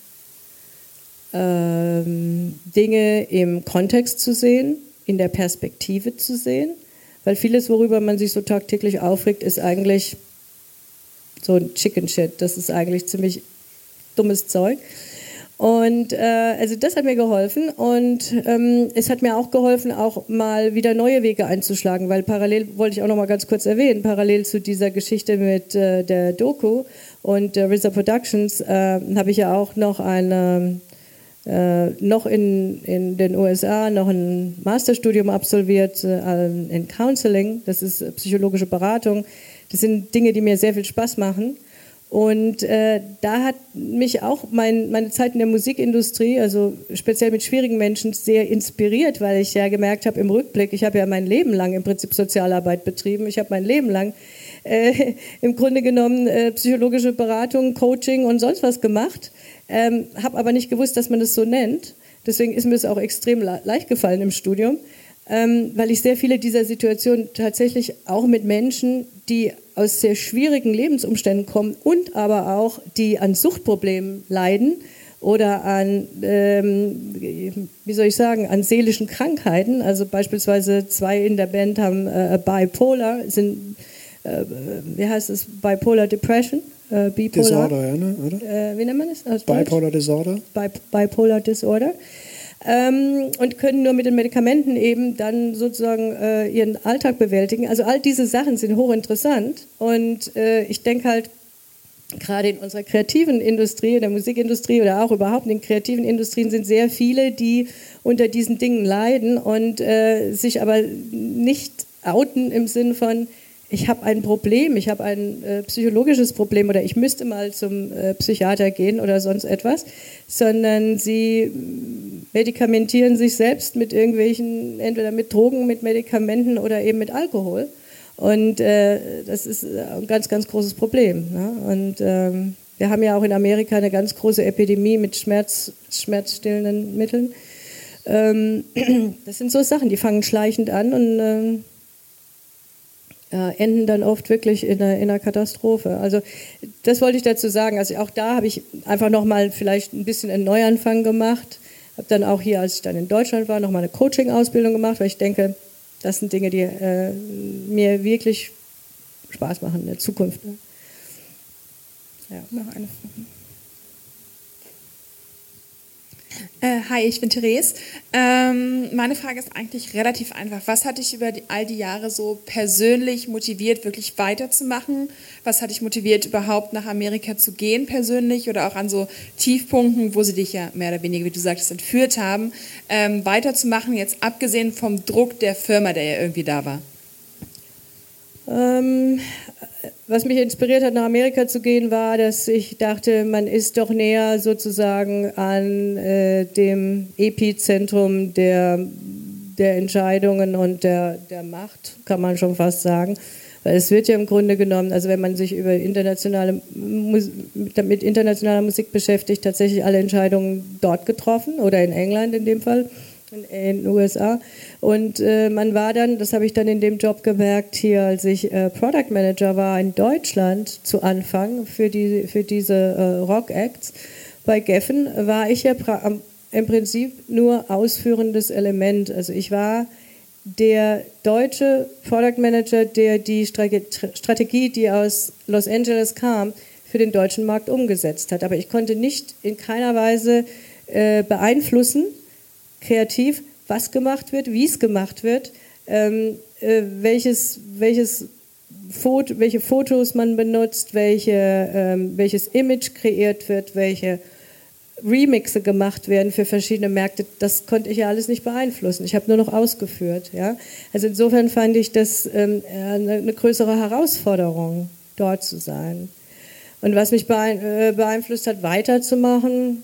ähm, ähm, Dinge im Kontext zu sehen, in der Perspektive zu sehen, weil vieles, worüber man sich so tagtäglich aufregt, ist eigentlich so ein Chicken Shit, das ist eigentlich ziemlich dummes Zeug. Und äh, also das hat mir geholfen und ähm, es hat mir auch geholfen, auch mal wieder neue Wege einzuschlagen, weil parallel, wollte ich auch noch mal ganz kurz erwähnen, parallel zu dieser Geschichte mit äh, der Doku und äh, R Z A Productions äh, habe ich ja auch noch eine, äh, noch in, in den U S A noch ein Masterstudium absolviert äh, in Counseling, das ist psychologische Beratung. Das sind Dinge, die mir sehr viel Spaß machen. Und äh, da hat mich auch mein, meine Zeit in der Musikindustrie, also speziell mit schwierigen Menschen, sehr inspiriert, weil ich ja gemerkt habe im Rückblick, ich habe ja mein Leben lang im Prinzip Sozialarbeit betrieben. Ich habe mein Leben lang äh, im Grunde genommen äh, psychologische Beratung, Coaching und sonst was gemacht, ähm, habe aber nicht gewusst, dass man das so nennt. Deswegen ist mir das auch extrem le- leicht gefallen im Studium. ähm, weil ich sehr viele dieser Situationen tatsächlich auch mit Menschen, die aus sehr schwierigen Lebensumständen kommen und aber auch, die an Suchtproblemen leiden oder an, ähm, wie soll ich sagen, an seelischen Krankheiten. Also beispielsweise zwei in der Band haben äh, Bipolar, sind, äh, wie heißt es, Bipolar Depression? Äh, Bipolar. Disorder, ja, ne? Oder? Äh, wie nennt man das? Bipolar Disorder. Bi Bipolar Disorder. Ähm, und können nur mit den Medikamenten eben dann sozusagen äh, ihren Alltag bewältigen. Also all diese Sachen sind hochinteressant und äh, ich denke halt, gerade in unserer kreativen Industrie, in der Musikindustrie oder auch überhaupt in den kreativen Industrien sind sehr viele, die unter diesen Dingen leiden und äh, sich aber nicht outen im Sinn von, ich habe ein Problem, ich habe ein äh, psychologisches Problem oder ich müsste mal zum äh, Psychiater gehen oder sonst etwas, sondern sie medikamentieren sich selbst mit irgendwelchen, entweder mit Drogen, mit Medikamenten oder eben mit Alkohol. Und äh, das ist ein ganz, ganz großes Problem. Ne? Und ähm, wir haben ja auch in Amerika eine ganz große Epidemie mit Schmerz, schmerzstillenden Mitteln. Ähm, das sind so Sachen, die fangen schleichend an und ähm, äh, enden dann oft wirklich in einer, in einer Katastrophe. Also das wollte ich dazu sagen. Also auch da habe ich einfach nochmal vielleicht ein bisschen einen Neuanfang gemacht. Habe dann auch hier, als ich dann in Deutschland war, nochmal eine Coaching-Ausbildung gemacht, weil ich denke, das sind Dinge, die äh, mir wirklich Spaß machen in der Zukunft. Ne? Ja. Noch eine Frage. Äh, hi, ich bin Therese. Ähm, meine Frage ist eigentlich relativ einfach. Was hat dich über die, all die Jahre so persönlich motiviert, wirklich weiterzumachen? Was hat dich motiviert, überhaupt nach Amerika zu gehen persönlich oder auch an so Tiefpunkten, wo sie dich ja mehr oder weniger, wie du sagtest, entführt haben, ähm, weiterzumachen, jetzt abgesehen vom Druck der Firma, der ja irgendwie da war? Ähm, was mich inspiriert hat, nach Amerika zu gehen, war, dass ich dachte, man ist doch näher sozusagen an äh, dem Epizentrum der, der Entscheidungen und der, der Macht, kann man schon fast sagen. Weil es wird ja im Grunde genommen, also wenn man sich über internationale Mus- mit internationaler Musik beschäftigt, tatsächlich alle Entscheidungen dort getroffen oder in England in dem Fall. In den U S A. Und äh, man war dann, das habe ich dann in dem Job gemerkt, hier, als ich äh, Product Manager war in Deutschland zu Anfang für, die, für diese äh, Rock Acts. Bei Geffen war ich ja pra- im Prinzip nur ausführendes Element. Also ich war der deutsche Product Manager, der die Strategie, die aus Los Angeles kam, für den deutschen Markt umgesetzt hat. Aber ich konnte nicht in keiner Weise äh, beeinflussen, kreativ, was gemacht wird, wie es gemacht wird, ähm, äh, welches, welches Foto, welche Fotos man benutzt, welche, ähm, welches Image kreiert wird, welche Remixe gemacht werden für verschiedene Märkte. Das konnte ich ja alles nicht beeinflussen. Ich habe nur noch ausgeführt. Ja? Also insofern fand ich das ähm, eine, eine größere Herausforderung, dort zu sein. Und was mich beeinflusst hat, weiterzumachen,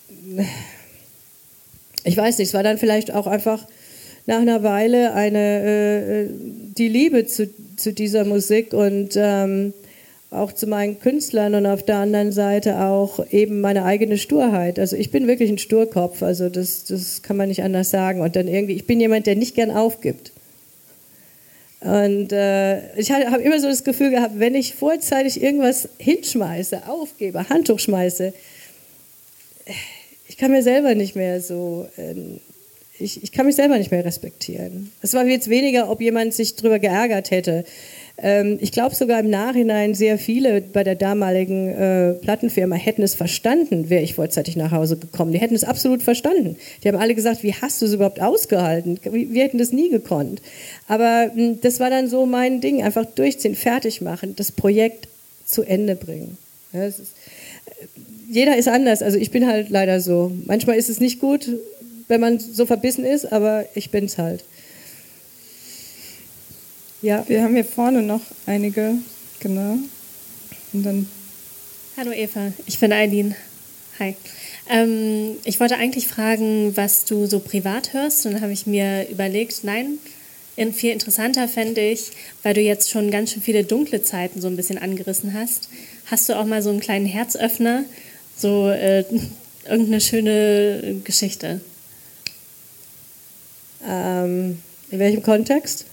ich weiß nicht, es war dann vielleicht auch einfach nach einer Weile eine, äh, die Liebe zu, zu dieser Musik und ähm, auch zu meinen Künstlern und auf der anderen Seite auch eben meine eigene Sturheit. Also ich bin wirklich ein Sturkopf, also das, das kann man nicht anders sagen. Und dann irgendwie, ich bin jemand, der nicht gern aufgibt. Und äh, ich habe immer so das Gefühl gehabt, wenn ich vorzeitig irgendwas hinschmeiße, aufgebe, Handtuch schmeiße, ich kann mir selber nicht mehr so, ähm, ich, ich kann mich selber nicht mehr respektieren. Es war jetzt weniger, ob jemand sich darüber geärgert hätte. Ähm, ich glaube sogar im Nachhinein, sehr viele bei der damaligen äh, Plattenfirma hätten es verstanden, wäre ich vorzeitig nach Hause gekommen. Die hätten es absolut verstanden. Die haben alle gesagt, wie hast du es überhaupt ausgehalten? Wir hätten das nie gekonnt. Aber mh, das war dann so mein Ding, einfach durchziehen, fertig machen, das Projekt zu Ende bringen. Ja, das ist, jeder ist anders, also ich bin halt leider so. Manchmal ist es nicht gut, wenn man so verbissen ist, aber ich bin's halt. Ja. Wir haben hier vorne noch einige, genau. Und dann. Hallo Eva, ich bin Eileen. Hi. Ähm, ich wollte eigentlich fragen, was du so privat hörst, und dann habe ich mir überlegt, nein, viel interessanter fände ich, weil du jetzt schon ganz schön viele dunkle Zeiten so ein bisschen angerissen hast, hast du auch mal so einen kleinen Herzöffner, so äh, irgendeine schöne Geschichte? Ähm, In welchem Kontext?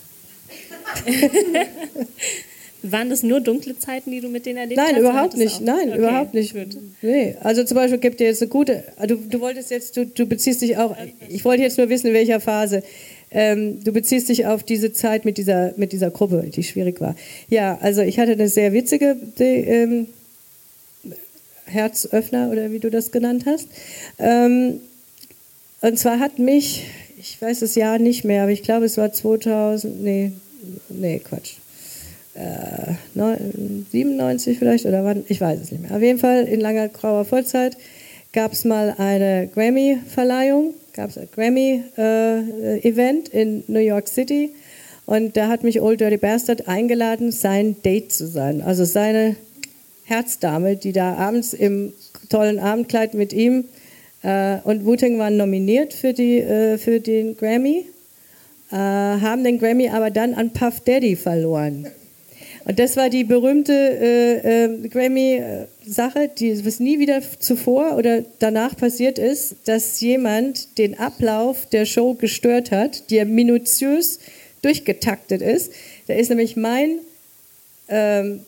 Waren das nur dunkle Zeiten, die du mit denen erlebt Nein, hast? überhaupt nicht. Nein, okay, überhaupt nicht. Gut. Nee. Also zum Beispiel gibt dir jetzt eine gute, du, du wolltest jetzt, du, du beziehst dich auch, ich wollte jetzt nur wissen, in welcher Phase. Ähm, du beziehst dich auf diese Zeit mit dieser, mit dieser Gruppe, die schwierig war. Ja, also ich hatte eine sehr witzige die, ähm, Herzöffner, oder wie du das genannt hast. Ähm, und zwar hat mich, ich weiß das Jahr nicht mehr, aber ich glaube, es war zweitausend, nee, nee, Quatsch. Äh, siebenundneunzig vielleicht, oder wann, ich weiß es nicht mehr. Auf jeden Fall, in langer grauer Vorzeit gab es mal eine Grammy-Verleihung, gab es ein Grammy-Event äh, in New York City, und da hat mich Old Dirty Bastard eingeladen, sein Date zu sein. Also seine Herzdame, die da abends im tollen Abendkleid mit ihm äh, und Wu-Tang waren nominiert für, die, äh, für den Grammy, äh, haben den Grammy aber dann an Puff Daddy verloren. Und das war die berühmte äh, äh, Grammy-Sache, die was nie wieder zuvor oder danach passiert ist, dass jemand den Ablauf der Show gestört hat, der minutiös durchgetaktet ist. Da ist nämlich mein ähm,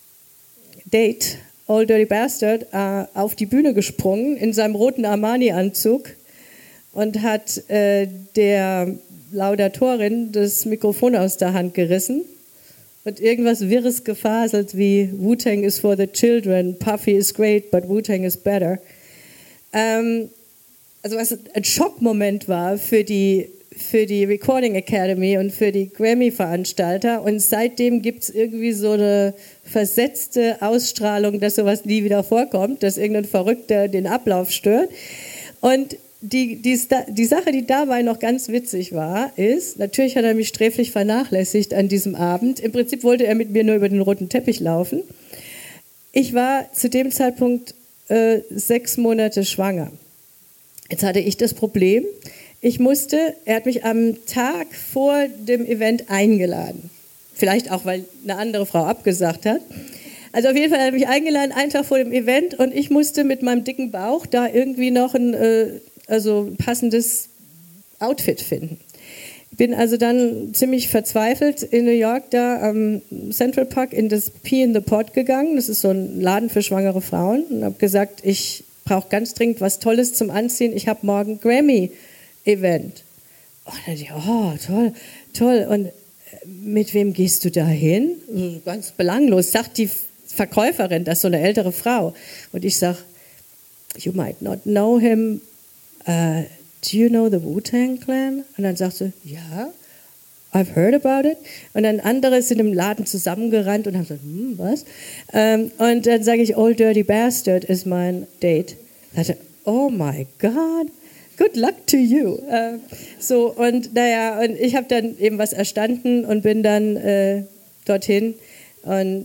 Date, Old Dirty Bastard, äh, auf die Bühne gesprungen in seinem roten Armani-Anzug und hat äh, der Laudatorin das Mikrofon aus der Hand gerissen und irgendwas Wirres gefaselt wie Wu-Tang is for the children, Puffy is great, but Wu-Tang is better. Ähm, also was ein Schockmoment war für die, für die Recording Academy und für die Grammy-Veranstalter, und seitdem gibt es irgendwie so eine versetzte Ausstrahlung, dass sowas nie wieder vorkommt, dass irgendein Verrückter den Ablauf stört. Und die, die, die Sache, die dabei noch ganz witzig war, ist, natürlich hat er mich sträflich vernachlässigt an diesem Abend. Im Prinzip wollte er mit mir nur über den roten Teppich laufen. Ich war zu dem Zeitpunkt äh, sechs Monate schwanger. Jetzt hatte ich das Problem, ich musste, er hat mich am Tag vor dem Event eingeladen. Vielleicht auch, weil eine andere Frau abgesagt hat. Also auf jeden Fall hat er mich eingeladen, einen Tag vor dem Event, und ich musste mit meinem dicken Bauch da irgendwie noch ein äh, also passendes Outfit finden. Ich bin also dann ziemlich verzweifelt in New York da am Central Park in das Pea in the Pod gegangen. Das ist so ein Laden für schwangere Frauen, und habe gesagt, ich brauche ganz dringend was Tolles zum Anziehen. Ich habe morgen Grammy-Event. Oh, dann dachte ich, oh, toll, toll. Und mit wem gehst du da hin? Ganz belanglos, sagt die Verkäuferin, das ist so eine ältere Frau. Und ich sage, you might not know him. Uh, do you know the Wu-Tang Clan? Und dann sagt sie, ja, I've heard about it. Und dann andere sind im Laden zusammengerannt und haben gesagt, hm, was? Um, und dann sage ich, Old Dirty Bastard ist mein Date. Da dachte, oh my God, good luck to you. Uh, so, und naja, und ich habe dann eben was erstanden und bin dann äh, dorthin. Und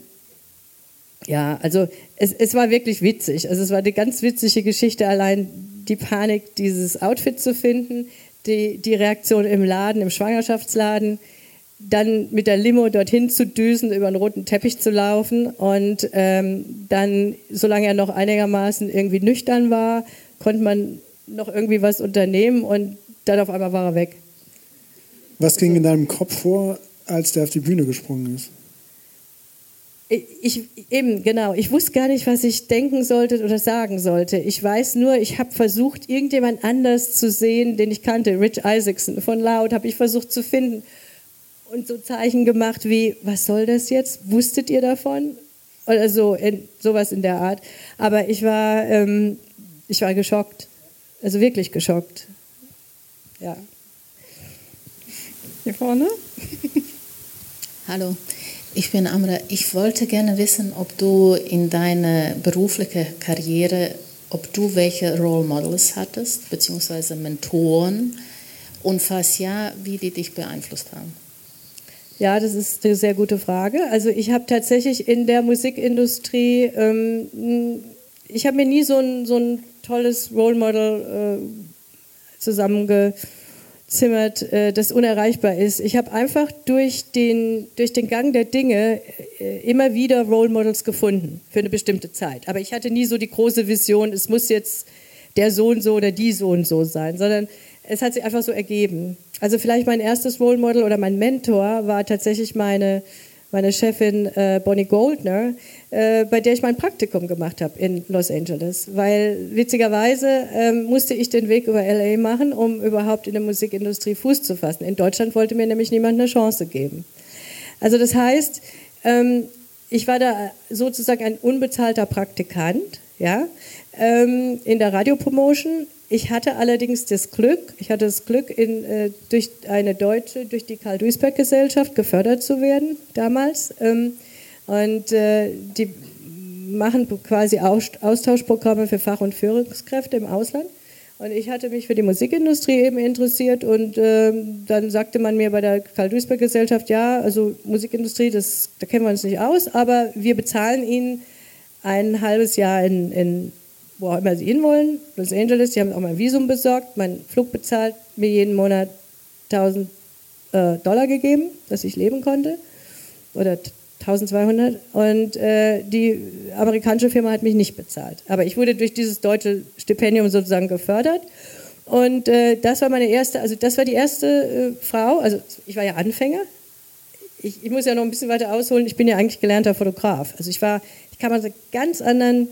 ja, also es, es war wirklich witzig. Also es war eine ganz witzige Geschichte, allein die Panik, dieses Outfit zu finden, die, die Reaktion im Laden, im Schwangerschaftsladen, dann mit der Limo dorthin zu düsen, über einen roten Teppich zu laufen, und ähm, dann, solange er noch einigermaßen irgendwie nüchtern war, konnte man noch irgendwie was unternehmen, und dann auf einmal war er weg. Was ging in deinem Kopf vor, als der auf die Bühne gesprungen ist? Ich, eben, genau. Ich wusste gar nicht, was ich denken sollte oder sagen sollte. Ich weiß nur, ich habe versucht, irgendjemand anders zu sehen, den ich kannte. Rich Isaacson von Loud habe ich versucht zu finden und so Zeichen gemacht wie, was soll das jetzt? Wusstet ihr davon? Oder so, in, sowas in der Art. Aber ich war, ähm, ich war geschockt. Also wirklich geschockt. Ja. Hier vorne? Hallo. Ich bin Amra. Ich wollte gerne wissen, ob du in deiner beruflichen Karriere, ob du welche Role Models hattest, beziehungsweise Mentoren, und falls ja, wie die dich beeinflusst haben. Ja, das ist eine sehr gute Frage. Also ich habe tatsächlich in der Musikindustrie, ähm, ich habe mir nie so ein, so ein tolles Role Model äh, zusammengezimmert, äh, das unerreichbar ist. Ich habe einfach durch den, durch den Gang der Dinge äh, immer wieder Role Models gefunden für eine bestimmte Zeit. Aber ich hatte nie so die große Vision, es muss jetzt der so und so oder die so und so sein, sondern es hat sich einfach so ergeben. Also vielleicht mein erstes Role Model oder mein Mentor war tatsächlich meine, meine Chefin äh, Bonnie Goldner, äh, bei der ich mein Praktikum gemacht habe in Los Angeles. Weil witzigerweise ähm, musste ich den Weg über L A machen, um überhaupt in der Musikindustrie Fuß zu fassen. In Deutschland wollte mir nämlich niemand eine Chance geben. Also das heißt, ähm, ich war da sozusagen ein unbezahlter Praktikant, ja, ähm, in der Radiopromotion. Ich hatte allerdings das Glück, ich hatte das Glück, in, äh, durch eine Deutsche, durch die Karl-Duisberg-Gesellschaft gefördert zu werden damals. Ähm, und äh, die machen quasi Austauschprogramme für Fach- und Führungskräfte im Ausland. Und ich hatte mich für die Musikindustrie eben interessiert und äh, dann sagte man mir bei der Karl-Duisberg-Gesellschaft, ja, also Musikindustrie, das, da kennen wir uns nicht aus, aber wir bezahlen Ihnen ein halbes Jahr in, in wo auch immer Sie hinwollen, Los Angeles, die haben auch mein Visum besorgt, meinen Flug bezahlt, mir jeden Monat tausend äh, Dollar gegeben, dass ich leben konnte, oder tausendzweihundert, und äh, die amerikanische Firma hat mich nicht bezahlt. Aber ich wurde durch dieses deutsche Stipendium sozusagen gefördert und äh, das war meine erste, also das war die erste äh, Frau, also ich war ja Anfänger, ich, ich muss ja noch ein bisschen weiter ausholen, ich bin ja eigentlich gelernter Fotograf, also ich war, ich kam aus einer ganz anderen,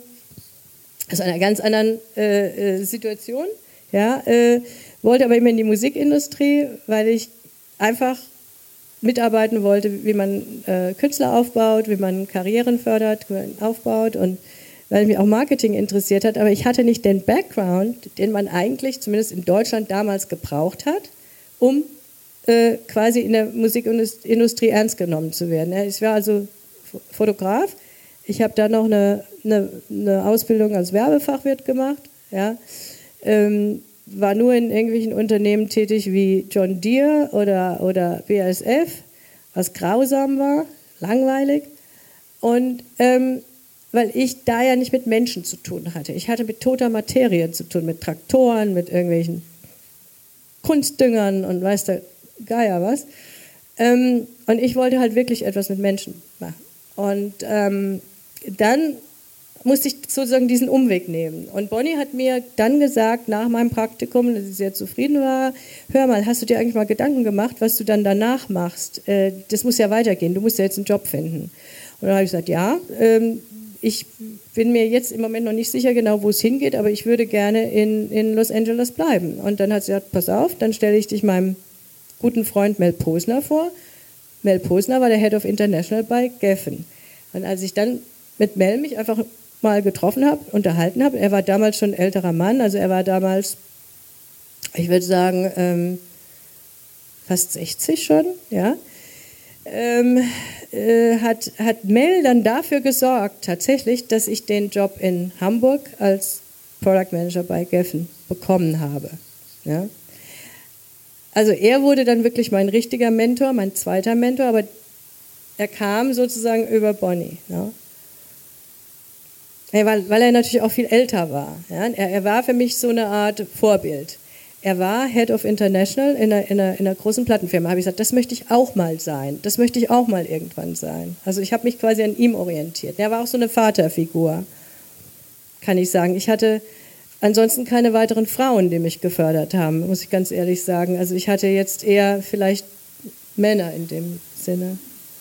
aus einer ganz anderen äh, äh, Situation, ja, äh, wollte aber immer in die Musikindustrie, weil ich einfach mitarbeiten wollte, wie man äh, Künstler aufbaut, wie man Karrieren fördert, wie man aufbaut und weil mich auch Marketing interessiert hat, aber ich hatte nicht den Background, den man eigentlich, zumindest in Deutschland damals gebraucht hat, um äh, quasi in der Musikindustrie ernst genommen zu werden. Ja, ich war also Fotograf, ich habe dann noch eine, eine, eine Ausbildung als Werbefachwirt gemacht, ja, ähm, war nur in irgendwelchen Unternehmen tätig wie John Deere oder, oder B A S F, was grausam war, langweilig. Und ähm, weil ich da ja nicht mit Menschen zu tun hatte. Ich hatte mit toter Materie zu tun, mit Traktoren, mit irgendwelchen Kunstdüngern und weiß der Geier was. Ähm, und ich wollte halt wirklich etwas mit Menschen machen. Und ähm, dann musste ich sozusagen diesen Umweg nehmen. Und Bonnie hat mir dann gesagt, nach meinem Praktikum, dass sie sehr zufrieden war, hör mal, hast du dir eigentlich mal Gedanken gemacht, was du dann danach machst? Äh, das muss ja weitergehen, du musst ja jetzt einen Job finden. Und dann habe ich gesagt, ja, ähm, ich bin mir jetzt im Moment noch nicht sicher genau, wo es hingeht, aber ich würde gerne in, in Los Angeles bleiben. Und dann hat sie gesagt, pass auf, dann stelle ich dich meinem guten Freund Mel Posner vor. Mel Posner war der Head of International bei Geffen. Und als ich dann mit Mel mich einfach mal getroffen habe, unterhalten habe. Er war damals schon ein älterer Mann, also er war damals, ich würde sagen, ähm, fast sechzig schon, ja. Ähm, äh, hat, hat Mel dann dafür gesorgt, tatsächlich, dass ich den Job in Hamburg als Product Manager bei Geffen bekommen habe. Ja. Also er wurde dann wirklich mein richtiger Mentor, mein zweiter Mentor, aber er kam sozusagen über Bonnie. Ja. Ja, weil, weil er natürlich auch viel älter war. Ja? Er, er war für mich so eine Art Vorbild. Er war Head of International in einer, in einer, in einer großen Plattenfirma. Da habe ich gesagt, das möchte ich auch mal sein. Das möchte ich auch mal irgendwann sein. Also ich habe mich quasi an ihm orientiert. Er war auch so eine Vaterfigur, kann ich sagen. Ich hatte ansonsten keine weiteren Frauen, die mich gefördert haben, muss ich ganz ehrlich sagen. Also ich hatte jetzt eher vielleicht Männer in dem Sinne.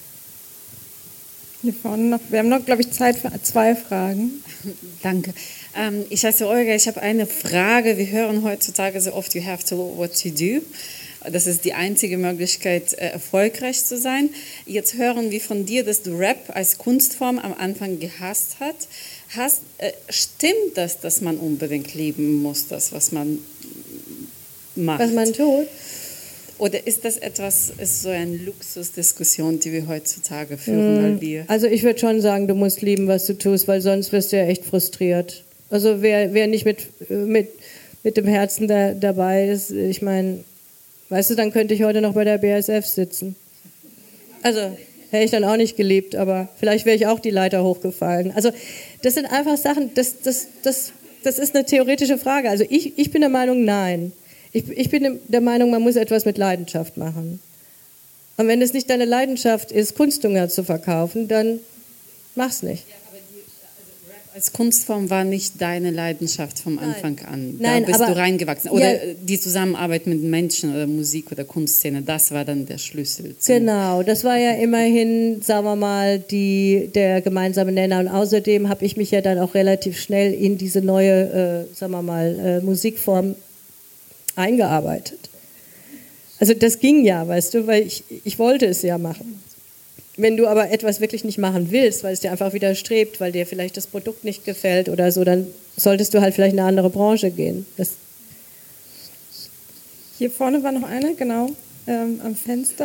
Wir haben noch, wir haben noch, glaube ich, Zeit für zwei Fragen. Danke. Ähm, ich heiße Olga, ich habe eine Frage. Wir hören heutzutage so oft, you have to know what you do. Das ist die einzige Möglichkeit, erfolgreich zu sein. Jetzt hören wir von dir, dass du Rap als Kunstform am Anfang gehasst hast. hast äh, stimmt das, dass man unbedingt lieben muss, das, was man macht? Was man tut? Oder ist das etwas, ist so eine Luxusdiskussion, die wir heutzutage führen? Mm, weil wir also ich würde schon sagen, du musst lieben, was du tust, weil sonst wirst du ja echt frustriert. Also wer, wer nicht mit, mit, mit dem Herzen da, dabei ist, ich meine, weißt du, dann könnte ich heute noch bei der B A S F sitzen. Also hätte ich dann auch nicht geliebt, aber vielleicht wäre ich auch die Leiter hochgefallen. Also das sind einfach Sachen, das, das, das, das ist eine theoretische Frage. Also ich, ich bin der Meinung, nein. Ich, ich bin der Meinung, man muss etwas mit Leidenschaft machen. Und wenn es nicht deine Leidenschaft ist, Kunstdünger zu verkaufen, dann mach's nicht. Ja, aber die, also Rap Als Kunstform war nicht deine Leidenschaft vom Anfang Nein. an. Da Nein, bist aber, du reingewachsen. Oder ja, die Zusammenarbeit mit Menschen oder Musik oder Kunstszene, das war dann der Schlüssel. Zum genau, das war ja immerhin, sagen wir mal, die, der gemeinsame Nenner. Und außerdem habe ich mich ja dann auch relativ schnell in diese neue, äh, sagen wir mal, äh, Musikform eingearbeitet. Also das ging ja, weißt du, weil ich, ich wollte es ja machen. Wenn du aber etwas wirklich nicht machen willst, weil es dir einfach widerstrebt, weil dir vielleicht das Produkt nicht gefällt oder so, dann solltest du halt vielleicht in eine andere Branche gehen. Das Hier vorne war noch eine, genau, ähm, am Fenster.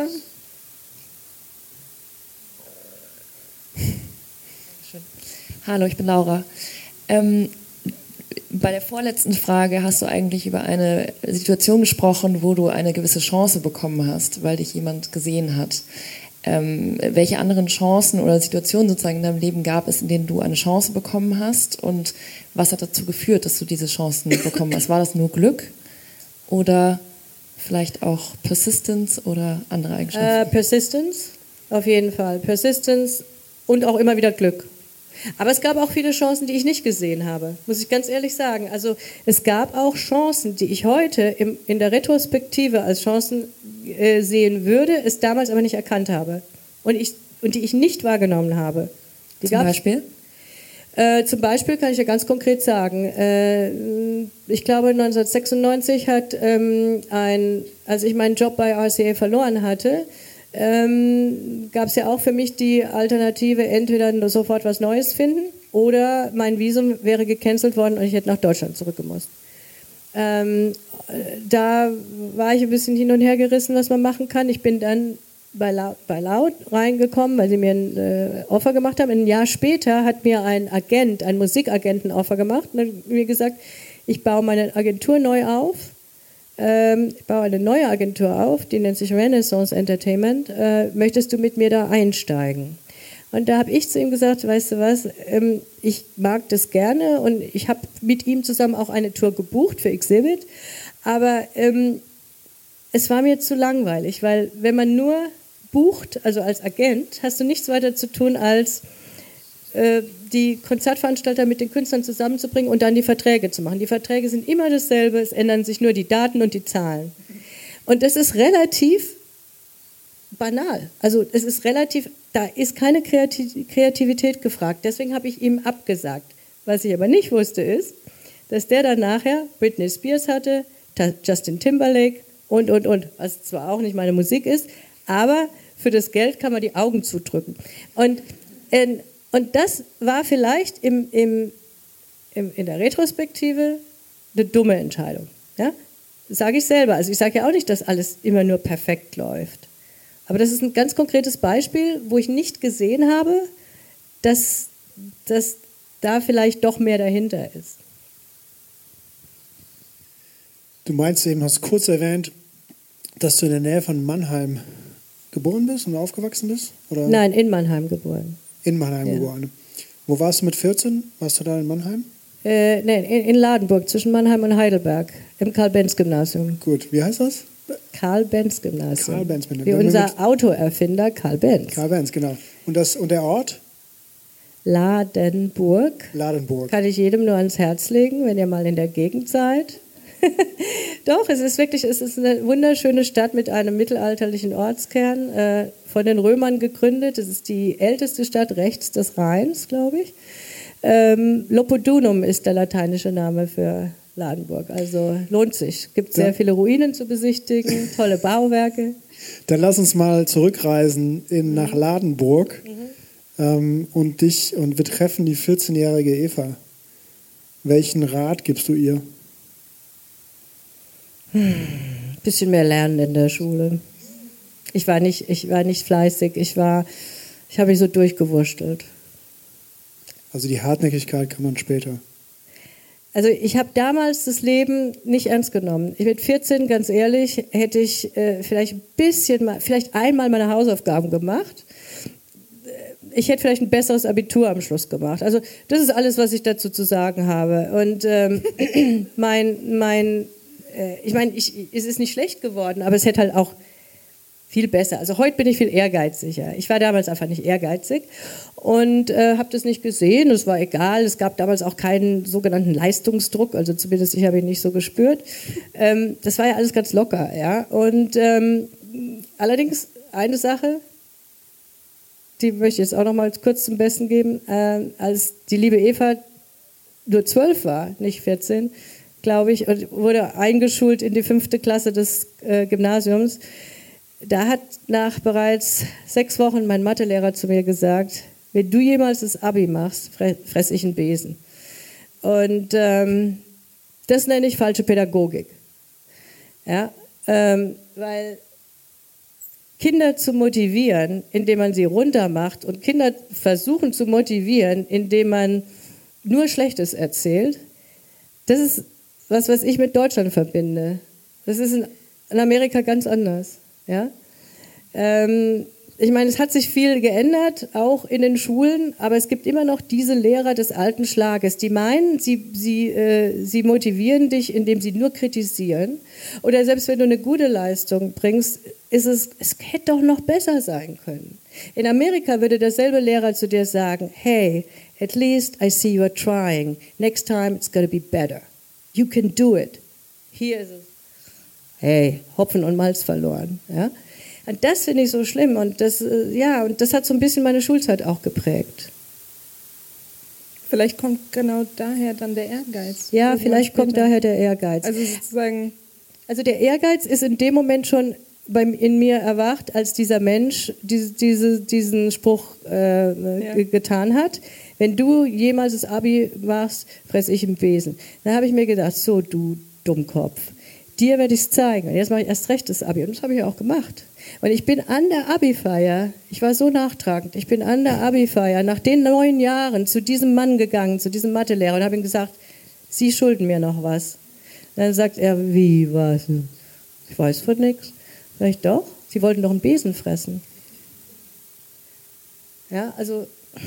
Hallo, ich bin Laura. Ähm, bei der vorletzten Frage hast du eigentlich über eine Situation gesprochen, wo du eine gewisse Chance bekommen hast, weil dich jemand gesehen hat. Ähm, welche anderen Chancen oder Situationen sozusagen in deinem Leben gab es, in denen du eine Chance bekommen hast, und was hat dazu geführt, dass du diese Chancen bekommen hast? War das nur Glück oder vielleicht auch Persistence oder andere Eigenschaften? Äh, Persistence, auf jeden Fall. Persistence und auch immer wieder Glück. Aber es gab auch viele Chancen, die ich nicht gesehen habe, muss ich ganz ehrlich sagen. Also es gab auch Chancen, die ich heute im, in der Retrospektive als Chancen äh, sehen würde, es damals aber nicht erkannt habe und, ich, und die ich nicht wahrgenommen habe. Die Zum Beispiel? Äh, zum Beispiel kann ich ja ganz konkret sagen, äh, ich glaube neunzehnhundertsechsundneunzig hat ähm, ein, als ich meinen Job bei R C A verloren hatte, Ähm, gab es ja auch für mich die Alternative, entweder sofort was Neues finden oder mein Visum wäre gecancelt worden und ich hätte nach Deutschland zurückgemusst. Ähm, da war ich ein bisschen hin und her gerissen, was man machen kann. Ich bin dann bei Laut, bei Laut reingekommen, weil sie mir ein äh, Offer gemacht haben. Ein Jahr später hat mir ein Agent, ein Musikagent ein Offer gemacht und hat mir gesagt, ich baue meine Agentur neu auf. Ich baue eine neue Agentur auf, die nennt sich Renaissance Entertainment. Äh, möchtest du mit mir da einsteigen? Und da habe ich zu ihm gesagt, weißt du was, ähm, ich mag das gerne und ich habe mit ihm zusammen auch eine Tour gebucht für Exhibit, aber ähm, es war mir zu langweilig, weil wenn man nur bucht, also als Agent, hast du nichts weiter zu tun, als äh, die Konzertveranstalter mit den Künstlern zusammenzubringen und dann die Verträge zu machen. Die Verträge sind immer dasselbe, es ändern sich nur die Daten und die Zahlen. Und das ist relativ banal. Also es ist relativ, da ist keine Kreativität gefragt. Deswegen habe ich ihm abgesagt. Was ich aber nicht wusste ist, dass der dann nachher Britney Spears hatte, Justin Timberlake und, und, und. Was zwar auch nicht meine Musik ist, aber für das Geld kann man die Augen zudrücken. Und äh, Und das war vielleicht im, im, im, in der Retrospektive eine dumme Entscheidung. Ja? Das sage ich selber. Also ich sage ja auch nicht, dass alles immer nur perfekt läuft. Aber das ist ein ganz konkretes Beispiel, wo ich nicht gesehen habe, dass, dass da vielleicht doch mehr dahinter ist. Du meinst eben, hast kurz erwähnt, dass du in der Nähe von Mannheim geboren bist und aufgewachsen bist? Oder? Nein, in Mannheim geboren. In Mannheim ja. geboren. Wo warst du mit vierzehn? Warst du da in Mannheim? Äh, nein, in, in Ladenburg, zwischen Mannheim und Heidelberg, im Karl-Benz-Gymnasium. Gut, wie heißt das? Karl-Benz-Gymnasium. Karl-Benz-Gymnasium. Wie unser Autoerfinder Karl Benz. Karl Benz, genau. Und, das, und der Ort? Ladenburg. Ladenburg. Kann ich jedem nur ans Herz legen, wenn ihr mal in der Gegend seid. Doch, es ist wirklich, es ist eine wunderschöne Stadt mit einem mittelalterlichen Ortskern, äh, von den Römern gegründet. Es ist die älteste Stadt rechts des Rheins, glaube ich. Ähm, Lopodunum ist der lateinische Name für Ladenburg. Also lohnt sich. Es gibt sehr ja. viele Ruinen zu besichtigen, tolle Bauwerke. Dann lass uns mal zurückreisen in, nach Ladenburg mhm. ähm, und dich und wir treffen die vierzehnjährige Eva. Welchen Rat gibst du ihr? Hm, bisschen mehr lernen in der Schule. Ich war nicht, ich war nicht fleißig, ich war, ich habe mich so durchgewurschtelt. Also die Hartnäckigkeit kann man später. Also ich habe damals das Leben nicht ernst genommen. Ich mit vierzehn, ganz ehrlich, hätte ich äh, vielleicht ein bisschen, mal, vielleicht einmal meine Hausaufgaben gemacht. Ich hätte vielleicht ein besseres Abitur am Schluss gemacht. Also das ist alles, was ich dazu zu sagen habe. Und ähm, mein, mein, äh, ich meine, ich, es ist nicht schlecht geworden, aber es hätte halt auch Viel besser. Also heute bin ich viel ehrgeiziger. Ich war damals einfach nicht ehrgeizig und äh, habe das nicht gesehen. Es war egal. Es gab damals auch keinen sogenannten Leistungsdruck. Also zumindest ich habe ihn nicht so gespürt. Ähm, das war ja alles ganz locker. Ja? Und ähm, allerdings eine Sache, die möchte ich jetzt auch noch mal kurz zum Besten geben. Äh, als die liebe Eva nur zwölf war, nicht vierzehn, glaube ich, und wurde eingeschult in die fünfte Klasse des äh, Gymnasiums. Da hat nach bereits sechs Wochen mein Mathelehrer zu mir gesagt, wenn du jemals das Abi machst, fress ich einen Besen. Und ähm, das nenne ich falsche Pädagogik. Ja, ähm, weil Kinder zu motivieren, indem man sie runtermacht und Kinder versuchen zu motivieren, indem man nur Schlechtes erzählt, das ist was, was ich mit Deutschland verbinde. Das ist in, in Amerika ganz anders. Ja? Ähm, ich meine, es hat sich viel geändert, auch in den Schulen, aber es gibt immer noch diese Lehrer des alten Schlages, die meinen, sie, sie, äh, sie motivieren dich, indem sie nur kritisieren. Oder selbst wenn du eine gute Leistung bringst, ist es, es hätte doch noch besser sein können. In Amerika würde derselbe Lehrer zu dir sagen, hey, at least I see you are trying. Next time it's going to be better. You can do it. Hier ist es. Hey, Hopfen und Malz verloren. Ja? Und das finde ich so schlimm. Und das, ja, und das hat so ein bisschen meine Schulzeit auch geprägt. Vielleicht kommt genau daher dann der Ehrgeiz. Ja, vielleicht kommt daher der Ehrgeiz. Also sozusagen. Also der Ehrgeiz ist in dem Moment schon beim, in mir erwacht, als dieser Mensch diese, diese, diesen Spruch äh, ja. getan hat. Wenn du jemals das Abi machst, fress ich im Besen. Dann habe ich mir gedacht, so du Dummkopf. Dir werde ich es zeigen. Und jetzt mache ich erst recht das Abi. Und das habe ich auch gemacht. Und ich bin an der Abi-Feier, ich war so nachtragend, ich bin an der Abi-Feier nach den neun Jahren zu diesem Mann gegangen, zu diesem Mathelehrer und habe ihm gesagt, Sie schulden mir noch was. Und dann sagt er, wie, was? Ich weiß von nichts. Sag ich, doch, Sie wollten doch einen Besen fressen. Ja, also,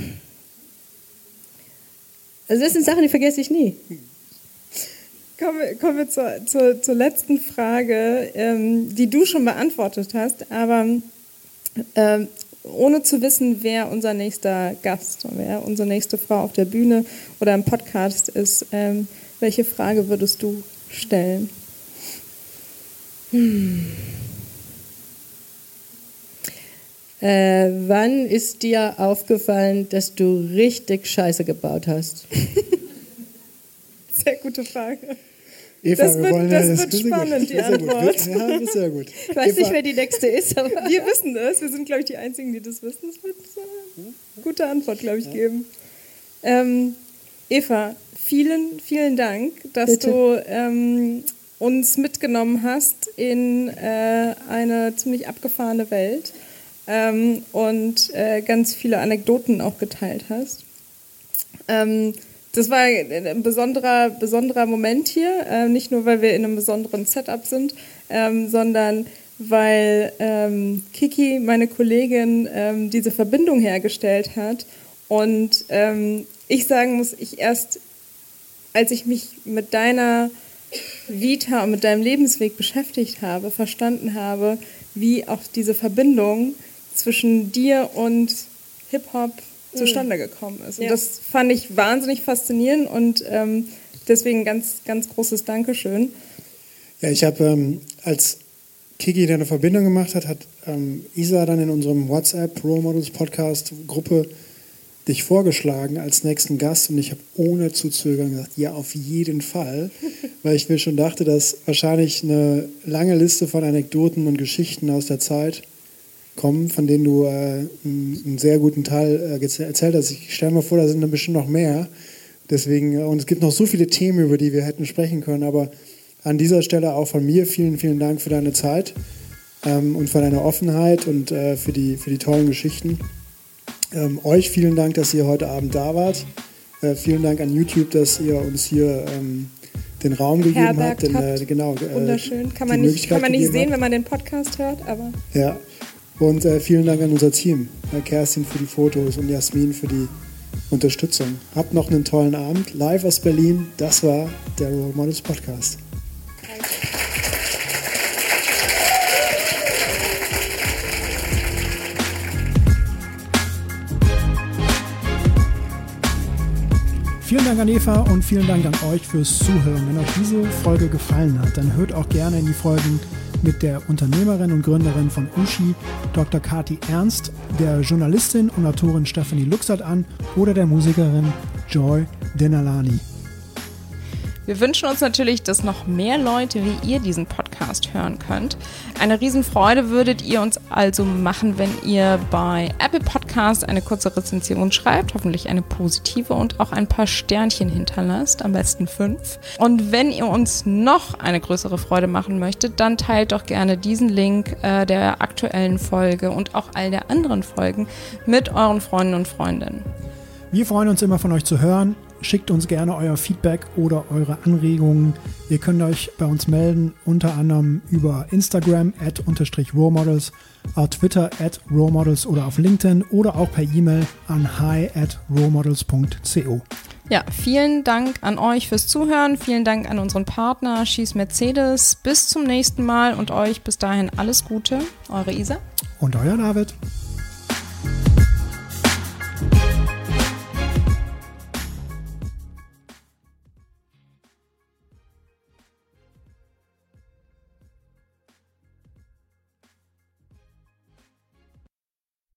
also das sind Sachen, die vergesse ich nie. Kommen wir, kommen wir zur, zur, zur letzten Frage, ähm, die du schon beantwortet hast, aber ähm, ohne zu wissen, wer unser nächster Gast, wer unsere nächste Frau auf der Bühne oder im Podcast ist, ähm, welche Frage würdest du stellen? Hm. Äh, wann ist dir aufgefallen, dass du richtig Scheiße gebaut hast? Sehr gute Frage. Eva, das wir wird, wollen, das ja, das wird spannend, gut. die Antwort. Ja, das ist sehr gut. Ich weiß Eva. nicht, wer die nächste ist, aber wir wissen das. Wir sind, glaube ich, die Einzigen, die das wissen. Das wird eine gute Antwort, glaube ich, geben. Ähm, Eva, vielen, vielen Dank, dass Bitte. du ähm, uns mitgenommen hast in äh, eine ziemlich abgefahrene Welt ähm, und äh, ganz viele Anekdoten auch geteilt hast. Ähm, Das war ein besonderer, besonderer Moment hier, äh, nicht nur, weil wir in einem besonderen Setup sind, ähm, sondern weil ähm, Kiki, meine Kollegin, ähm, diese Verbindung hergestellt hat und ähm, ich sagen muss, ich erst, als ich mich mit deiner Vita und mit deinem Lebensweg beschäftigt habe, verstanden habe, wie auch diese Verbindung zwischen dir und Hip-Hop zustande gekommen ist. Und ja. das fand ich wahnsinnig faszinierend und ähm, deswegen ganz, ganz großes Dankeschön. Ja, ich habe, ähm, als Kiki da eine Verbindung gemacht hat, hat ähm, Isa dann in unserem WhatsApp Role Models Podcast Gruppe dich vorgeschlagen als nächsten Gast und ich habe ohne zu zögern gesagt, ja, auf jeden Fall, weil ich mir schon dachte, dass wahrscheinlich eine lange Liste von Anekdoten und Geschichten aus der Zeit kommen, von denen du äh, einen sehr guten Teil äh, erzählt hast. Ich stelle mir vor, da sind dann bestimmt noch mehr. Deswegen, äh, und es gibt noch so viele Themen, über die wir hätten sprechen können, aber an dieser Stelle auch von mir vielen, vielen Dank für deine Zeit ähm, und für deine Offenheit und äh, für, die, für die tollen Geschichten. Ähm, euch vielen Dank, dass ihr heute Abend da wart. Äh, vielen Dank an YouTube, dass ihr uns hier ähm, den Raum gegeben Herbergt habt. Den, habt. Äh, genau, äh, Wunderschön. Kann man nicht, kann man nicht sehen, habt. Wenn man den Podcast hört, aber... Ja. Und äh, vielen Dank an unser Team, äh, Kerstin für die Fotos und Jasmin für die Unterstützung. Habt noch einen tollen Abend. Live aus Berlin, das war der Role Models Podcast. Danke. Vielen Dank an Eva und vielen Dank an euch fürs Zuhören. Wenn euch diese Folge gefallen hat, dann hört auch gerne in die Folgen mit der Unternehmerin und Gründerin von Uschi, Doktor Kati Ernst, der Journalistin und Autorin Stephanie Luxert an oder der Musikerin Joy Denalani. Wir wünschen uns natürlich, dass noch mehr Leute wie ihr diesen Podcast hören könnt. Eine Riesenfreude würdet ihr uns also machen, wenn ihr bei Apple Podcast eine kurze Rezension schreibt, hoffentlich eine positive und auch ein paar Sternchen hinterlasst, am besten fünf. Und wenn ihr uns noch eine größere Freude machen möchtet, dann teilt doch gerne diesen Link äh, der aktuellen Folge und auch all der anderen Folgen mit euren Freunden und Freundinnen. Wir freuen uns immer von euch zu hören. Schickt uns gerne euer Feedback oder eure Anregungen. Ihr könnt euch bei uns melden, unter anderem über Instagram at unterstrich Rolemodels, auf Twitter at Rolemodels oder auf LinkedIn oder auch per E-Mail an hi at rolemodels punkt co. Ja, vielen Dank an euch fürs Zuhören. Vielen Dank an unseren Partner Schieß Mercedes. Bis zum nächsten Mal und euch bis dahin alles Gute. Eure Isa. Und euer David.